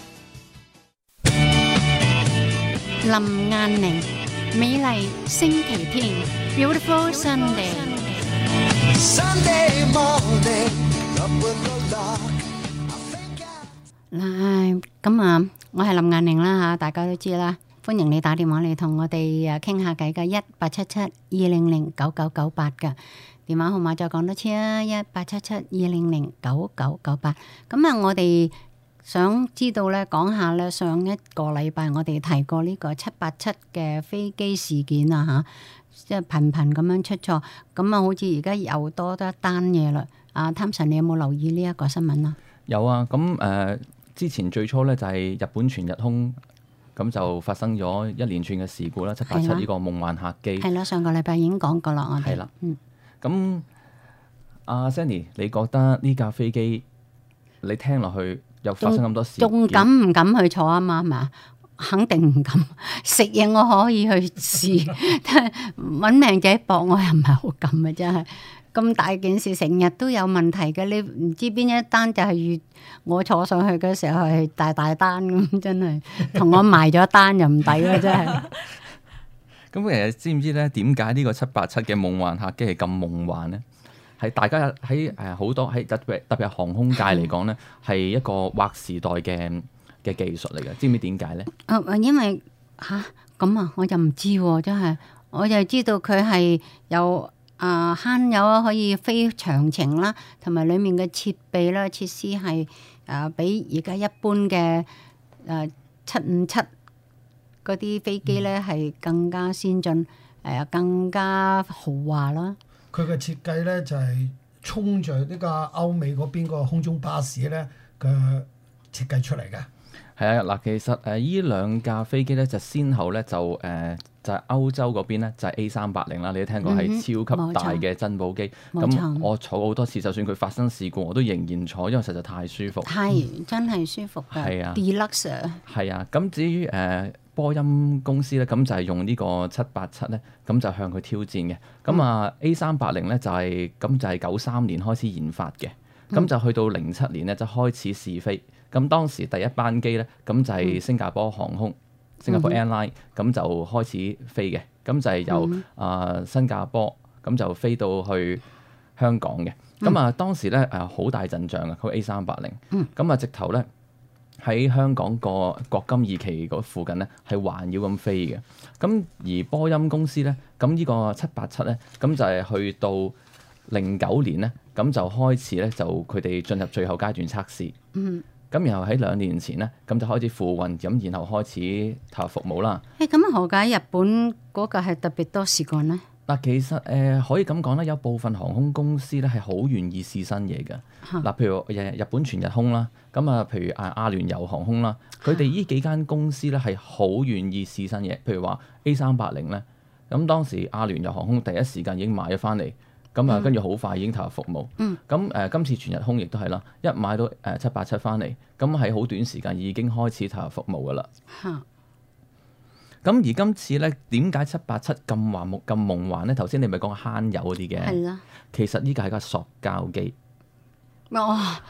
林雁翎，美麗星期天 ，Beautiful Sunday。 Sunday morning, up with the dark. 嗱，咁啊，我係林雁翎啦嚇，大家都知啦。歡迎你打電話嚟同我哋誒傾下偈嘅，一八七七二零零九九九八嘅電話號碼，再講多次啊，一八七七二零零九九九八。咁啊，我哋想知道咧，講下咧，上一個禮拜我哋提過呢個七八七嘅飛機事件啊嚇，即係頻頻咁樣出錯。咁啊，好似而家又多咗一單嘢啦。啊，貪神，你有冇留意呢一個新聞啊？ 有啊，咁誒。呃之前最初咧就係日本全日空咁就發生咗一連串嘅事故啦，七八七呢個夢幻客機。 係啦，上個禮拜已經講過啦，我哋。係啦，嗯。 咁阿 Sandy，你覺得呢架飛機你聽落去又發生咁多事， 仲敢唔敢去坐啊嘛？係咪啊？肯定唔敢。食嘢我可以去試，但係揾命仔搏我又唔係好敢啊！真係。咁大件事成日都有問題嘅，你唔知邊一單就係越我坐上去嘅時候係大大單咁，真係同我埋咗單又唔抵啦，真係。 咁其實知唔知咧？點解呢個七八七嘅夢幻客機係咁夢幻咧？係大家喺誒好多喺特別特別係航空界嚟講咧，係一個劃時代嘅嘅技術嚟嘅。知唔知點解咧？ 啊，因為吓咁啊，我就唔知喎，真係我就知道佢係有。啊，慳油啊，可以飛長程啦，同埋裡面嘅設備啦、設施係啊，比而家一般嘅誒七五七嗰啲飛機咧係更加先進，誒更加豪華啦。 佢嘅設計咧就係衝着呢個歐美嗰邊個空中巴士咧嘅設計出嚟嘅。 係啊，嗱，其實誒依兩架飛機咧就先後咧就誒。呃就係歐洲嗰邊咧，就係 A 三八零啦，你都聽過係超級大嘅珍寶機。咁、嗯、我坐好多次，就算佢發生事故，我都仍然坐，因為實在太舒服。 係、嗯、真係舒服㗎。係啊 ，Deluxe。係啊，咁至於誒、呃、波音公司咧，咁就係用呢個七八七咧，咁就向佢挑戰嘅。咁啊、嗯、A 三八零咧就係、是、咁就係九三年開始研發嘅，咁、嗯、就去到零七年咧就開始試飛。咁當時第一班機咧，咁就係新加坡航空。嗯新加坡 Airline 咁就開始飛嘅，咁就係由啊、呃、新加坡咁就飛到去香港嘅。咁啊當時咧誒好大陣仗啊，佢 A 三八零，咁啊直頭咧喺香港個國金二期嗰附近咧係環繞咁飛嘅。咁而波音公司咧，咁呢個七八七咧，咁就係去到零九年咧，咁就開始咧就佢哋進入最後階段測試。嗯。咁然後喺兩年前咧，咁就開始付運，咁然後開始投入服務啦。 誒，咁何解日本嗰個係特別多事幹呢？ 嗱，其實誒、呃、可以咁講啦，有部分航空公司咧係好願意試新嘢嘅。嗱，譬如誒日本全日空啦，咁啊，譬如啊阿聯酋航空啦，佢哋呢幾間公司咧係好願意試新嘢。譬如話 A 三八零咧，咁當時阿聯酋航空第一時間已經買咗翻嚟。咁啊，跟住好快已經投入服務。嗯。咁誒、呃，今次全日空亦都係啦，一買到誒七八七翻嚟，咁喺好短時間已經開始投入服務噶啦。嚇、嗯。咁而今次咧，點解七八七咁幻夢咁夢幻咧？頭先你咪講慳油嗰啲嘅。係啦。其實呢個係架塑膠機。 哦，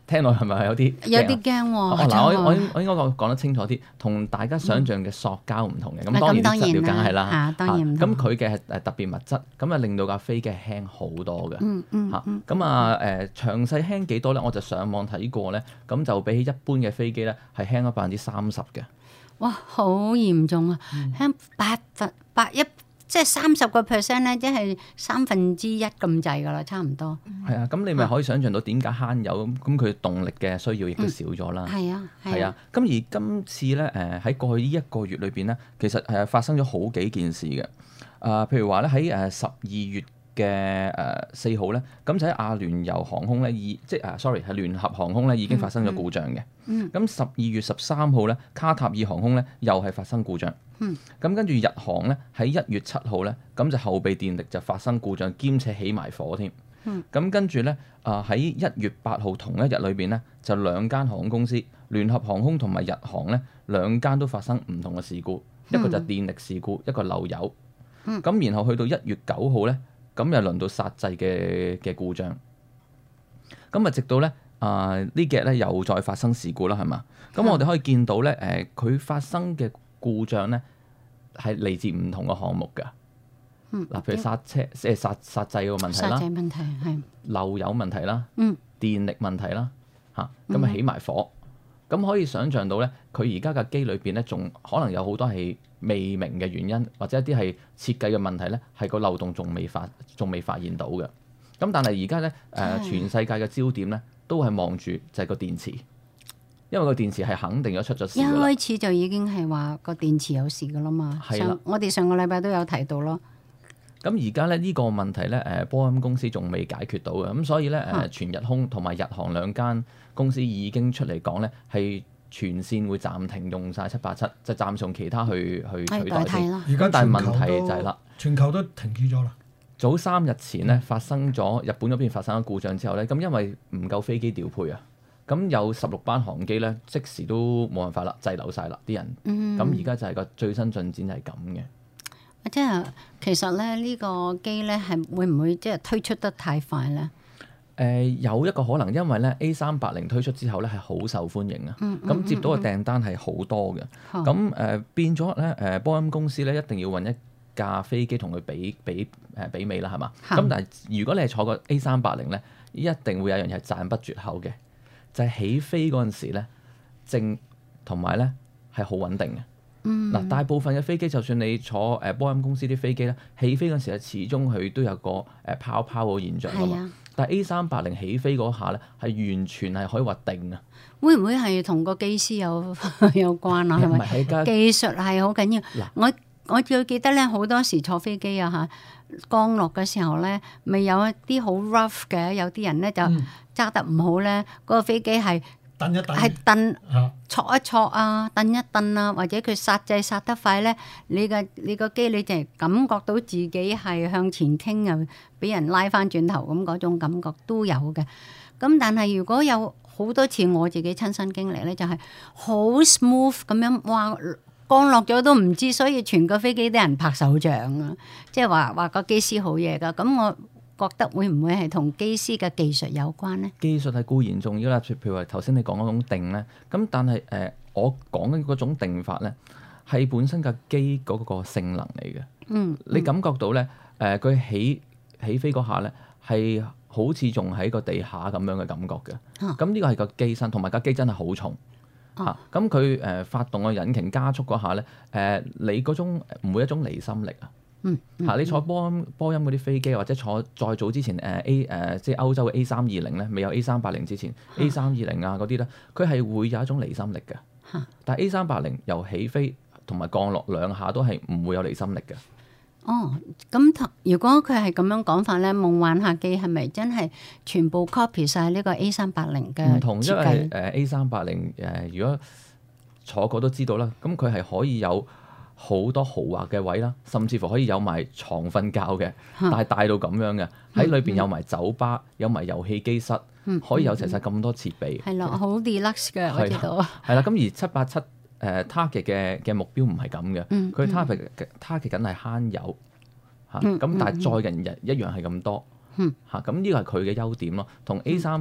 聽落係咪有啲有啲驚喎？ 哦嗱，我我應我應該講講得清楚啲，同大家想象嘅塑膠唔同嘅。咁當然啲質料梗係啦， 嚇當然唔同。 咁佢嘅係誒特別物質，咁啊令到架飛機係輕好多嘅。 嗯嗯嚇咁啊誒詳細輕幾多咧？我就上網睇過咧，咁就比起一般嘅飛機咧係輕咗百分之三十嘅。 哇！好嚴重啊！輕百分百一。即係三十個 percent 咧，即係三分之一咁滯㗎啦，差唔多。 係啊，咁你咪可以想象到點解慳油咁，咁佢動力嘅需要亦都少咗啦。 係啊， 係啊。咁而今次咧，誒喺過去呢一個月裏邊咧，其實係發生咗好幾件事嘅。啊、呃，譬如話咧喺誒十二月嘅誒四號咧，咁就喺阿聯酋航空咧，已即係啊，sorry 係聯合航空咧已經發生咗故障嘅。 嗯。 咁十二月十三號咧，卡塔爾航空咧又係發生故障。 嗯， 咁跟住日航咧喺一月七號咧，咁就後備電力就發生故障，兼且起埋火添。 嗯， 咁跟住咧啊喺一月八號同一日裏邊咧，就兩間航空公司聯合航空同埋日航咧兩間都發生唔同嘅事故， 嗯、 一個就電力事故，一個漏油。 嗯， 咁然後去到一月九號咧，咁又輪到煞掣嘅嘅故障。咁啊，直到咧啊呢幾日咧又再發生事故啦，係嘛？咁我哋可以見到咧誒佢發生嘅故障咧係嚟自唔同嘅項目㗎，嗱、 嗯， 譬如剎車、即係剎剎掣個問題啦， 剎掣問題係漏油問題啦， 嗯， 電力問題啦，嚇，咁啊起埋火，咁、嗯、可以想像到咧，佢而家嘅機裏邊咧，仲可能有好多係未明嘅原因，或者一啲係設計嘅問題咧，係個漏洞仲未發，仲未發現到嘅。咁但係而家咧誒，全世界嘅焦點咧，都係望住就係個電池。因為個電池係肯定咗出咗事。一開始就已經係話個電池有事噶啦嘛。係啦，我哋上個禮拜都有提到咯。 咁而家咧呢個問題咧，誒波音公司仲未解決到嘅，咁所以咧誒、啊、全日空同埋日航兩間公司已經出嚟講咧，係全線會暫停用晒七八七，就暫從其他去去取代先。 而家但係問題就係啦， 全球都停止咗啦。 早三日前咧發生咗日本嗰邊發生咗故障之後咧，咁因為唔夠飛機調配啊。咁有十六班航機咧，即時都冇辦法啦，滯留晒啦啲人。咁而家就係個最新進展係咁嘅。 即係其實咧，呢個機咧係會唔會即係推出得太快咧？ 誒、呃、有一個可能，因為咧 A 三八零推出之後咧係好受歡迎啊。咁、嗯嗯、接到嘅訂單係好多嘅。咁誒、呃、變咗咧誒波音公司咧一定要揾一架飛機同佢比比誒比美啦，係嘛？咁但係如果你係坐過 A 三八零咧，一定會有一樣嘢係讚不絕口嘅。就係起飛嗰陣時咧，正同埋咧係好穩定嘅。嗱、嗯，大部分嘅飛機，就算你坐誒波音公司啲飛機咧，起飛嗰陣時咧，始終佢都有個誒拋拋個現象㗎嘛。但係 A 三八零起飛嗰下咧，係完全係可以話定啊。 會唔會係同個機師有有關啊？係咪？技術係好緊要。我我最記得咧，好多時坐飛機啊嚇，降落嘅時候咧，咪有一啲好 rough 嘅，有啲人咧就揸得唔好咧，嗰、嗯、個飛機係蹬一蹬， 係蹬挫一挫啊，蹬一蹬啊，或者佢剎掣剎得快咧，你嘅你個機你就感覺到自己係向前傾啊，俾人拉翻轉頭咁嗰種感覺都有嘅。咁但係如果有好多次我自己親身經歷咧，就係好 smooth 咁樣，哇！降落咗都唔知，所以全個飛機啲人拍手掌啊！即係話話個機師好嘢㗎。咁我覺得會唔會係同機師嘅技術有關呢？ 技術係固然重要啦，譬如話頭先你講嗰種定咧，咁但係誒、呃、我講緊嗰種定法咧，係本身架機嗰個性能嚟嘅。嗯，你感覺到咧誒佢起起飛嗰下咧係好似仲喺個地下咁樣嘅感覺嘅。咁呢個係個機身，同埋架機真係好重。嚇，咁佢誒發動個引擎加速嗰下咧，誒、呃、你嗰種唔會一種離心力啊。 嗯， 嚇、嗯，你坐波音波音嗰啲飛機，或者坐再早之前誒 A 誒、呃、即係歐洲嘅 A 三二零咧，未有 A 三八零之前、嗯、A 三二零啊嗰啲咧，佢係會有一種離心力嘅。嚇、嗯，但係 A 三八零由起飛同埋降落兩下都係唔會有離心力嘅。 哦，咁如果佢係咁樣講法咧，夢幻客機係咪真係全部 copy 晒呢個 A 三八零嘅設計？唔同，因為誒 A 三八零誒，如果坐過都知道啦，咁佢係可以有好多豪華嘅位啦，甚至乎可以有埋床瞓覺嘅，但係大到咁樣嘅，喺裏邊有埋酒吧，有埋遊戲機室，嗯、可以有齊晒咁多設備。係咯，好 deluxe 嘅，我知道。係啦，咁而七八七。誒 target 嘅嘅目標唔係咁嘅，佢 target target 緊係慳油嚇，咁、嗯、但係載人日一樣係咁多嚇，咁呢個係佢嘅優點咯。同 A 三八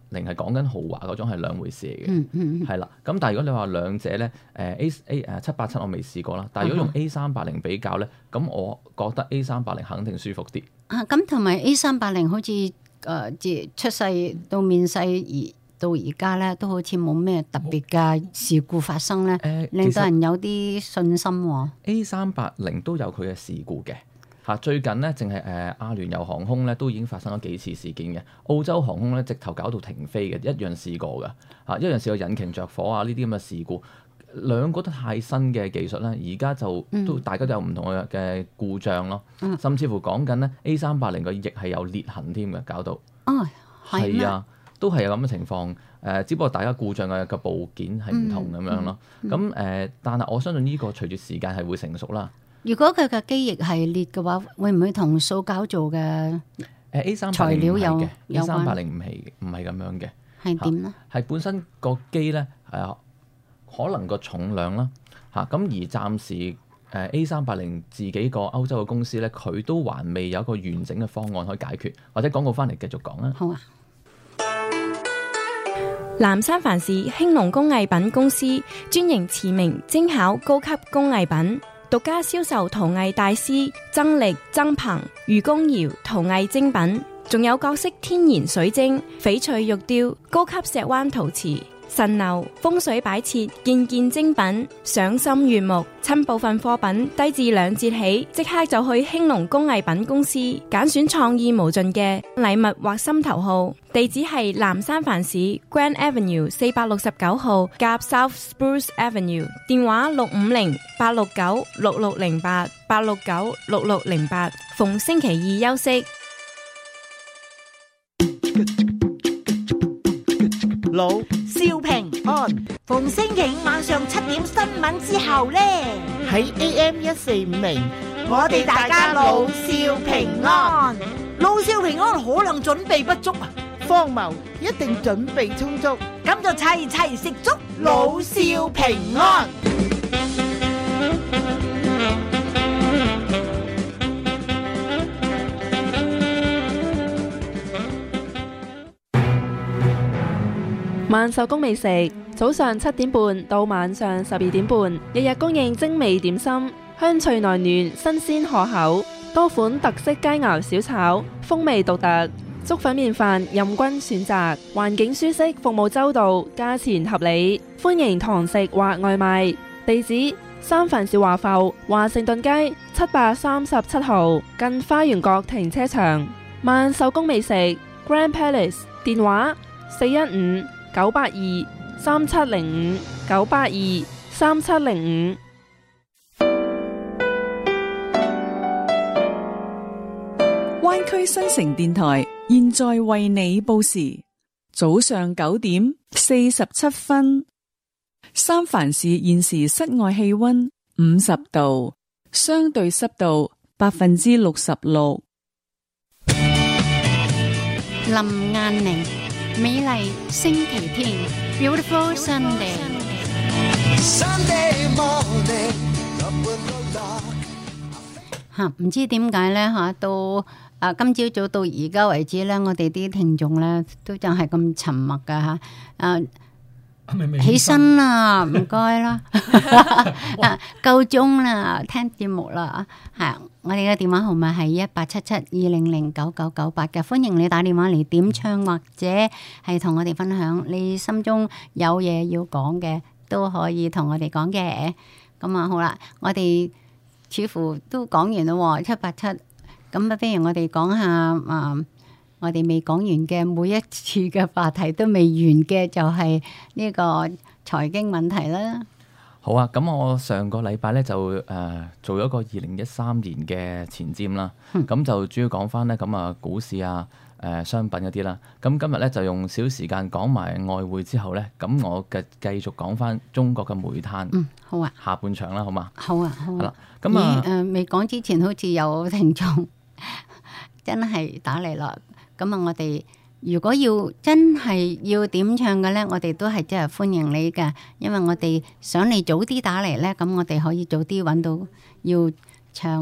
零係講緊豪華嗰種係兩回事嚟嘅， 嗯嗯嗯係啦。咁但係如果你話兩者咧，誒 A A 誒七八七我未試過啦，但係如果用 A 三八零比較咧，咁我覺得 A 三八零肯定舒服啲。 啊，咁同埋 A 三八零好似誒自出世到面世而到而家咧，都好似冇咩特別嘅事故發生咧， 誒令到人有啲信心喎。 A 三八零都有佢嘅事故嘅。嚇，最近咧，淨係誒阿聯酋航空咧都已經發生咗幾次事件嘅，澳洲航空咧直頭搞到停飛嘅，一樣試過㗎。嚇，一樣試過引擎着火啊，呢啲咁嘅事故，兩個都太新嘅技術咧，而家就都大家都有唔同嘅嘅故障咯， 嗯甚至乎講緊咧 A 三八零個翼係有裂痕添嘅，搞到哦，係咩係啊，都係有咁嘅情況。誒、呃，只不過大家故障嘅嘅部件係唔同咁樣咯。咁誒、 嗯嗯呃，但係我相信呢個隨住時間係會成熟啦。 如果佢嘅機翼係裂嘅話，會唔會同塑膠做嘅誒 A 三八材零料有嘅 A 有三八關？ 零唔係唔係咁樣嘅， 係點咧？ 係本身個機咧誒，可能個重量啦嚇，咁而暫時誒 A 三八零自己個歐洲嘅公司咧，佢都還未有一個完整嘅方案可以解決，或者廣告翻嚟繼續講啊。 好啊。 南三藩市興隆工藝品公司專營馳名精巧高級工藝品，獨家銷售陶藝大師曾力、曾鵬、愚公窯陶藝精品，仲有各式天然水晶、翡翠玉雕、高級石灣陶瓷、神樓、風水擺設，件件精品，賞心悅目。趁部分貨品低至兩折起，即刻就去興隆工藝品公司揀選創意無盡嘅禮物或心頭好。地址係南三藩市 Grand Avenue 四百六十九號夾 South Spruce Avenue， 電話六五零八六九六六零八八六九六六零八，逢星期二休息。 老少平安，逢星期五晚上七點新聞之後呢， 喺 A M 一四五零， 我哋大家老少平安。老少平安可能準備不足啊， 荒謬一定準備充足， 咁就齊齊食粥，老少平安。 萬壽宮美食，早上七點半到晚上十二點半，日日供應精美點心，香脆內嫩，新鮮可口，多款特色佳肴小炒，風味獨特。粥粉麵飯任君選擇，環境舒適，服務周到，價錢合理，歡迎堂食或外賣。地址：三藩市華埠華盛頓街七百三十七號，近花園角停車場。萬壽宮美食 Grand Palace， 電話四一五九八二三七零五九八二三七零五。 灣區新城電台現在為你報時，早上九點四十七分。三藩市現時室外氣溫五十度，相對濕度百分之六十六。 林雁寧，美麗星期天 ，Beautiful Sunday。嚇，唔知點解咧嚇，到啊今朝早到而家為止咧，我哋啲聽眾咧都仲係咁沉默噶嚇，啊起身啦，唔該啦，啊夠鐘啦，聽節目啦，係我哋嘅電話號碼係一八七七二零零九九九八嘅，歡迎你打電話嚟點唱或者係同我哋分享你心中有嘢要講嘅，都可以同我哋講嘅。咁啊好啦，我哋似乎都講完啦，七八七，咁啊，不如我哋講下啊。我哋未講完嘅每一次嘅話題都未完嘅，就係呢個財經問題啦。 好啊，咁我上個禮拜咧就誒、呃、做咗個二零一三年嘅前瞻啦，咁、嗯、就主要講翻咧咁啊股市啊誒、呃、商品嗰啲啦。咁今日咧就用少時間講埋外匯之後咧，咁我嘅繼續講翻中國嘅煤炭。 嗯，好啊。下半場啦，好嘛？ 好啊，好啊。 咁啊誒未講之前，好似有聽眾真係打嚟啦。咁啊，我哋如果要真係要點唱嘅咧，我哋都係真係歡迎你嘅，因為我哋想你早啲打嚟咧，咁我哋可以早啲揾到要唱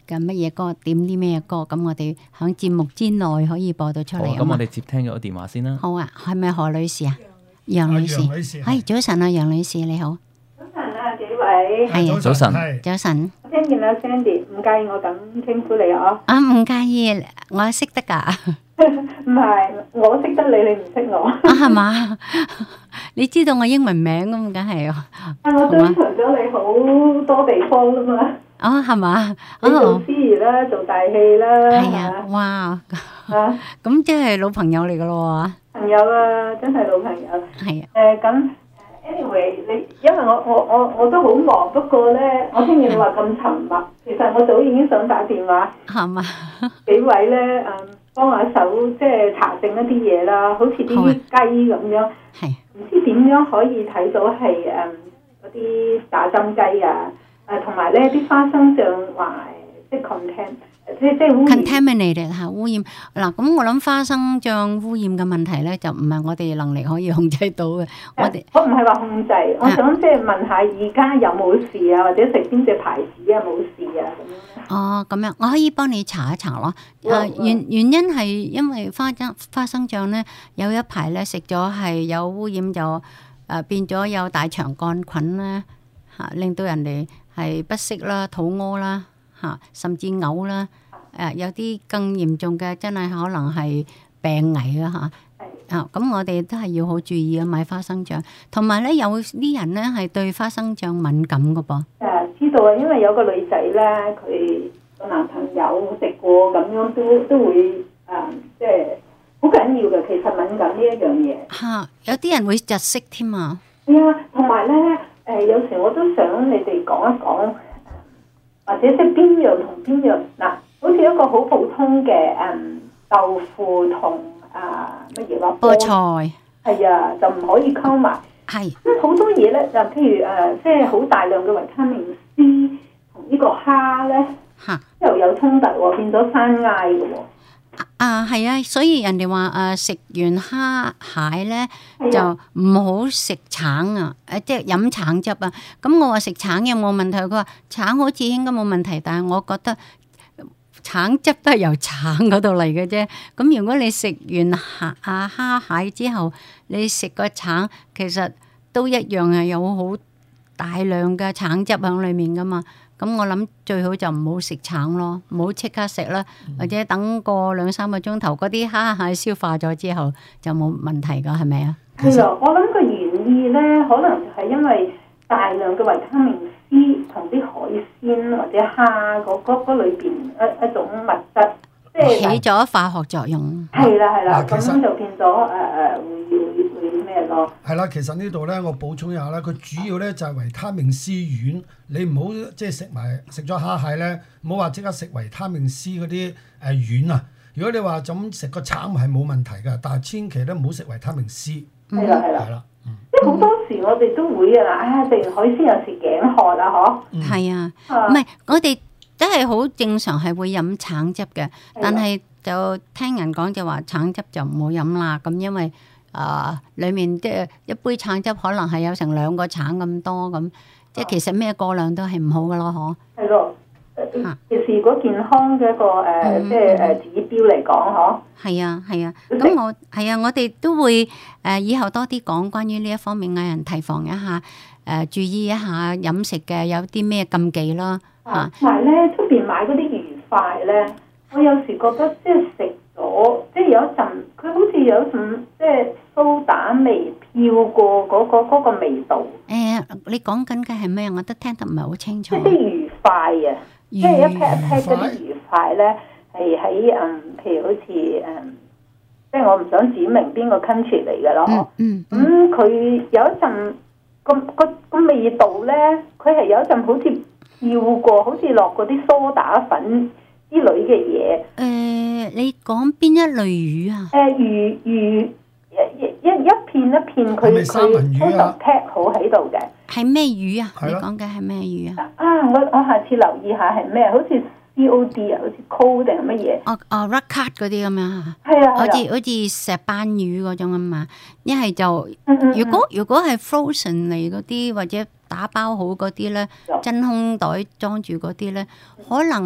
嘅乜嘢歌，點啲咩歌，咁我哋喺節目之內可以播到出嚟。 咁我哋接聽咗電話先啦。 好啊，係咪何女士啊？楊女士， 楊女士係早晨啊，楊女士你好。 早晨啊，幾位？ 係啊， 早晨， 早晨。 我聽見阿 Sandy，唔介意我咁稱呼你啊？ 啊，唔介意，我識得噶。 唔係，我識得你，你唔識我。 啊，係嘛？你知道我英文名咁，梗係啊。 我追隨咗你好多地方啦嘛。 哦，係嘛？ 你做司儀啦，做大戲啦。 係啊，哇！啊，咁即係老朋友嚟噶咯喎。 朋友啊，真係老朋友。 係啊。 誒咁，anyway，你因為我我我我都好忙，不過咧，我聽見你話咁沉默，其實我早已經想打電話。 係嘛？ 幾位咧，誒。幫下手，即係查證一啲嘢啦，好似啲雞咁樣，唔知點樣可以睇到係誒嗰啲打針雞啊，誒同埋咧啲花生醬話即係 contam，即即係污染 contaminated 嚇污染嗱。咁我諗花生醬污染嘅問題咧，就唔係我哋能力可以控制到嘅。我哋我唔係話控制，我想即係問下而家有冇事啊，或者食邊隻牌子啊冇事啊咁樣。 哦，咁樣我可以幫你查一查咯。誒原原因係因為花生花生醬咧有一排咧食咗係有污染，就誒變咗有大腸桿菌咧嚇，令到人哋係不適啦、肚屙啦嚇，甚至嘔啦。誒有啲更嚴重嘅，真係可能係病危啦嚇。啊，咁我哋都係要好注意啊！買花生醬，同埋咧有啲人咧係對花生醬敏感嘅噃。 誒知道啊，因為有個女仔咧，佢個男朋友食過咁樣，都都會誒，即係好緊要嘅。其實敏感呢一樣嘢嚇，有啲人會窒息添啊。 係啊，同埋咧誒，有時我都想你哋講一講，或者即係邊樣同邊樣嗱，好似一個好普通嘅誒豆腐同。啊乜嘢話？ 菠菜係啊，就唔可以溝埋。 係， 即係好多嘢咧，就譬如誒，即係好大量嘅維他命 C 同呢個蝦咧， 嚇又有衝突喎，變咗山埃嘅喎。 啊，係啊，所以人哋話誒食完蝦蟹咧就唔好食橙啊，誒即係飲橙汁啊。咁我話食橙有冇問題？佢話橙好似應該冇問題，但係我覺得。橙汁都係由橙嗰度嚟嘅啫，咁如果你食完蝦啊蝦蟹之後，你食個橙，其實都一樣係有好大量嘅橙汁喺裏面噶嘛。咁我諗最好就唔好食橙咯，唔好即刻食啦，嗯、或者等個兩三個鐘頭，嗰啲蝦蟹消化咗之後就冇問題噶，係咪啊？ 係啊，我諗個原意咧，可能就係因為大量嘅維他命C 同啲海鮮或者蝦嗰嗰嗰裏邊一一種物質，即係起咗化學作用。 係啦係啦，咁樣就變咗誒誒會會會咩咯？ 係啦，其實呢度咧，我補充一下啦，佢主要咧就係維他命 C 丸，你唔好即係食埋食咗蝦蟹咧，唔好話即刻食維他命 C 嗰啲誒丸啊。如果你話就咁食個橙係冇問題㗎，但係千祈都唔好食維他命 C。 係啦係啦。 係啦。 即係好多時我哋都會啊，啊食完海鮮有時頸渴啊，嗬。 係啊，唔係我哋都係好正常係會飲橙汁嘅，但係就聽人講就話橙汁就唔好飲啦，咁因為啊裡面即係一杯橙汁可能係有成兩個橙咁多咁，即係其實咩過量都係唔好嘅咯，嗬。 係咯。其實如果健康嘅一個誒，即係誒指標嚟講，嗬。係啊係啊，咁我係啊，我哋都會誒以後多啲講關於呢一方面，嗌人提防一下，誒注意一下飲食嘅有啲咩禁忌咯嚇。 同埋咧，出邊買嗰啲魚塊咧，我有時覺得即係食咗，即係有一陣，佢好似有一陣即係蘇打味飄過嗰個嗰個味道。 誒，你講緊嘅係咩？我都聽得唔係好清楚。 即係啲魚塊啊！即係一劈一劈嗰啲魚塊咧，係喺嗯，譬如好似誒、嗯，即係我唔想指明邊個 country 嚟嘅咯。嗯咁佢、嗯、有一陣個個個味道咧，佢係有一陣好似飄過，好似落嗰啲蘇打粉之類嘅嘢。誒、 呃，你講邊一類魚啊？ 誒、呃，魚魚一一一片一片，佢佢通常劈好喺度嘅。 係咩魚啊？你講嘅係咩魚啊？ 啊！我我下次留意下係咩？好似 C O D 啊，好似 cod 定係乜嘢？ 哦哦 rock cod 嗰啲咁樣。 係啊， 好似好似石斑魚嗰種啊嘛。一係就如果如果係 frozen 嚟嗰啲或者打包好嗰啲咧，真空袋裝住嗰啲咧，可能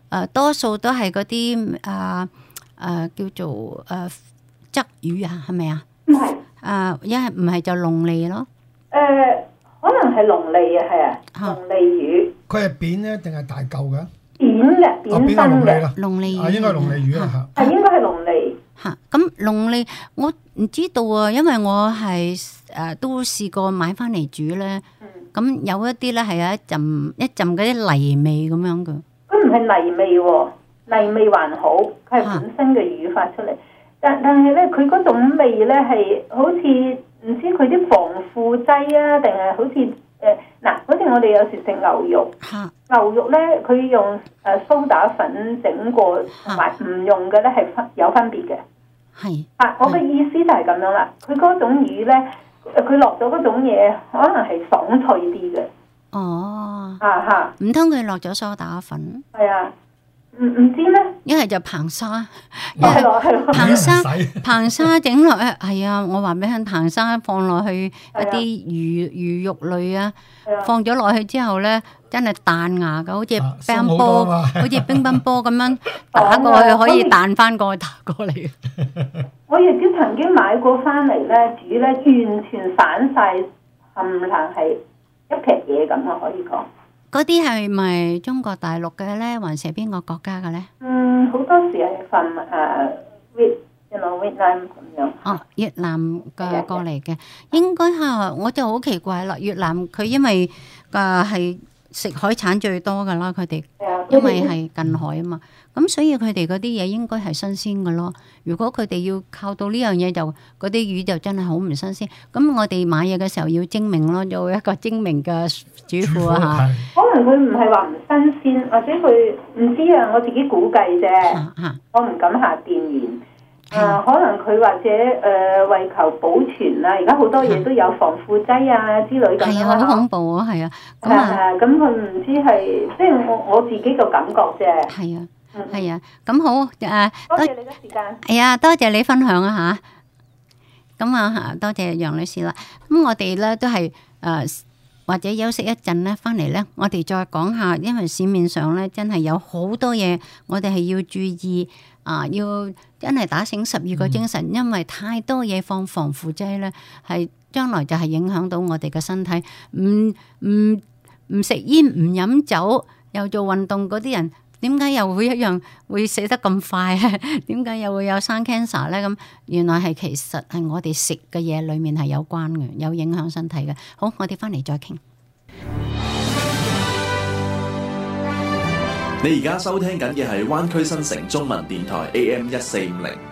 誒多數都係嗰啲誒誒叫做誒鯽魚啊，係咪啊？ 唔係。 誒一係唔係就龍脷咯？ 誒，可能係龍脷啊，係啊，龍脷魚。 佢係扁咧定係大嚿嘅？ 扁嘅，扁身嘅。 龍脷魚啊，應該係龍脷魚啦嚇。 係應該係龍脷。 嚇，咁龍脷我唔知道啊，因為我係誒都試過買翻嚟煮咧。咁有一啲咧係有一陣一陣嗰啲泥味咁樣嘅。 佢唔係泥味喎，泥味還好，佢係本身嘅魚發出嚟。但但係咧，佢嗰種味咧係好似唔知佢啲防腐劑啊，定係好似誒嗱，好似我哋有時食牛肉，牛肉咧佢用誒蘇打粉整過，同埋唔用嘅咧係分有分別嘅。 係啊，我嘅意思就係咁樣啦。佢嗰種魚咧，佢落咗嗰種嘢，可能係爽脆啲嘅。 哦， 啊哈， 唔通佢落咗蘇打粉？ 係啊。唔唔知咧， 一係就硼砂，一係硼砂，硼砂整落去係啊！我話俾你聽，硼砂放落去一啲魚魚肉類啊，放咗落去之後咧，真係彈牙噶，好似乒波，好似乒乓波咁樣打過去，可以彈翻過打過嚟。 我亦都曾經買過翻嚟咧，煮咧完全散晒，冚唪唥係一劈嘢咁啊！可以講。 嗰啲係咪中國大陸嘅咧，還是係邊個國家嘅咧？ 嗯，好多時係從誒越越南越南咁樣。 哦，越南嘅過嚟嘅，應該嚇，我就好奇怪啦。越南佢因為誒係食海產最多㗎啦，佢哋因為係近海啊嘛，咁所以佢哋嗰啲嘢應該係新鮮嘅咯。如果佢哋要靠到呢樣嘢，就嗰啲魚就真係好唔新鮮。咁我哋買嘢嘅時候要精明咯，做一個精明嘅主婦啊嚇。 可能佢唔係話唔新鮮，或者佢唔知啊，我自己估計啫。我唔敢下斷言。誒、呃，可能佢或者誒、呃、為求保存啊，而家好多嘢都有防腐劑啊之類咁樣。 係啊，好恐怖啊，係啊。 咁啊，咁佢唔知係，即係我我自己個感覺啫。 係啊，係啊，咁好誒。 多謝你嘅時間。 係啊，多謝你分享啊嚇。咁啊，多謝楊女士啦。咁我哋咧都係誒。呃或者休息一陣咧，翻嚟咧，我哋再講下，因為市面上咧真係有好多嘢，我哋係要注意啊，要真係打醒十二個精神，嗯、因為太多嘢放防腐劑咧，係將來就係影響到我哋嘅身體。唔唔唔食煙唔飲酒又做運動嗰啲人，點解又會一樣會死得咁快咧？點解又會有生 cancer 咧？咁原來係其實係我哋食嘅嘢裡面係有關嘅，有影響身體嘅。好，我哋翻嚟再傾。 你而家收聽緊嘅係灣區新城中文電台 A M 一四五零。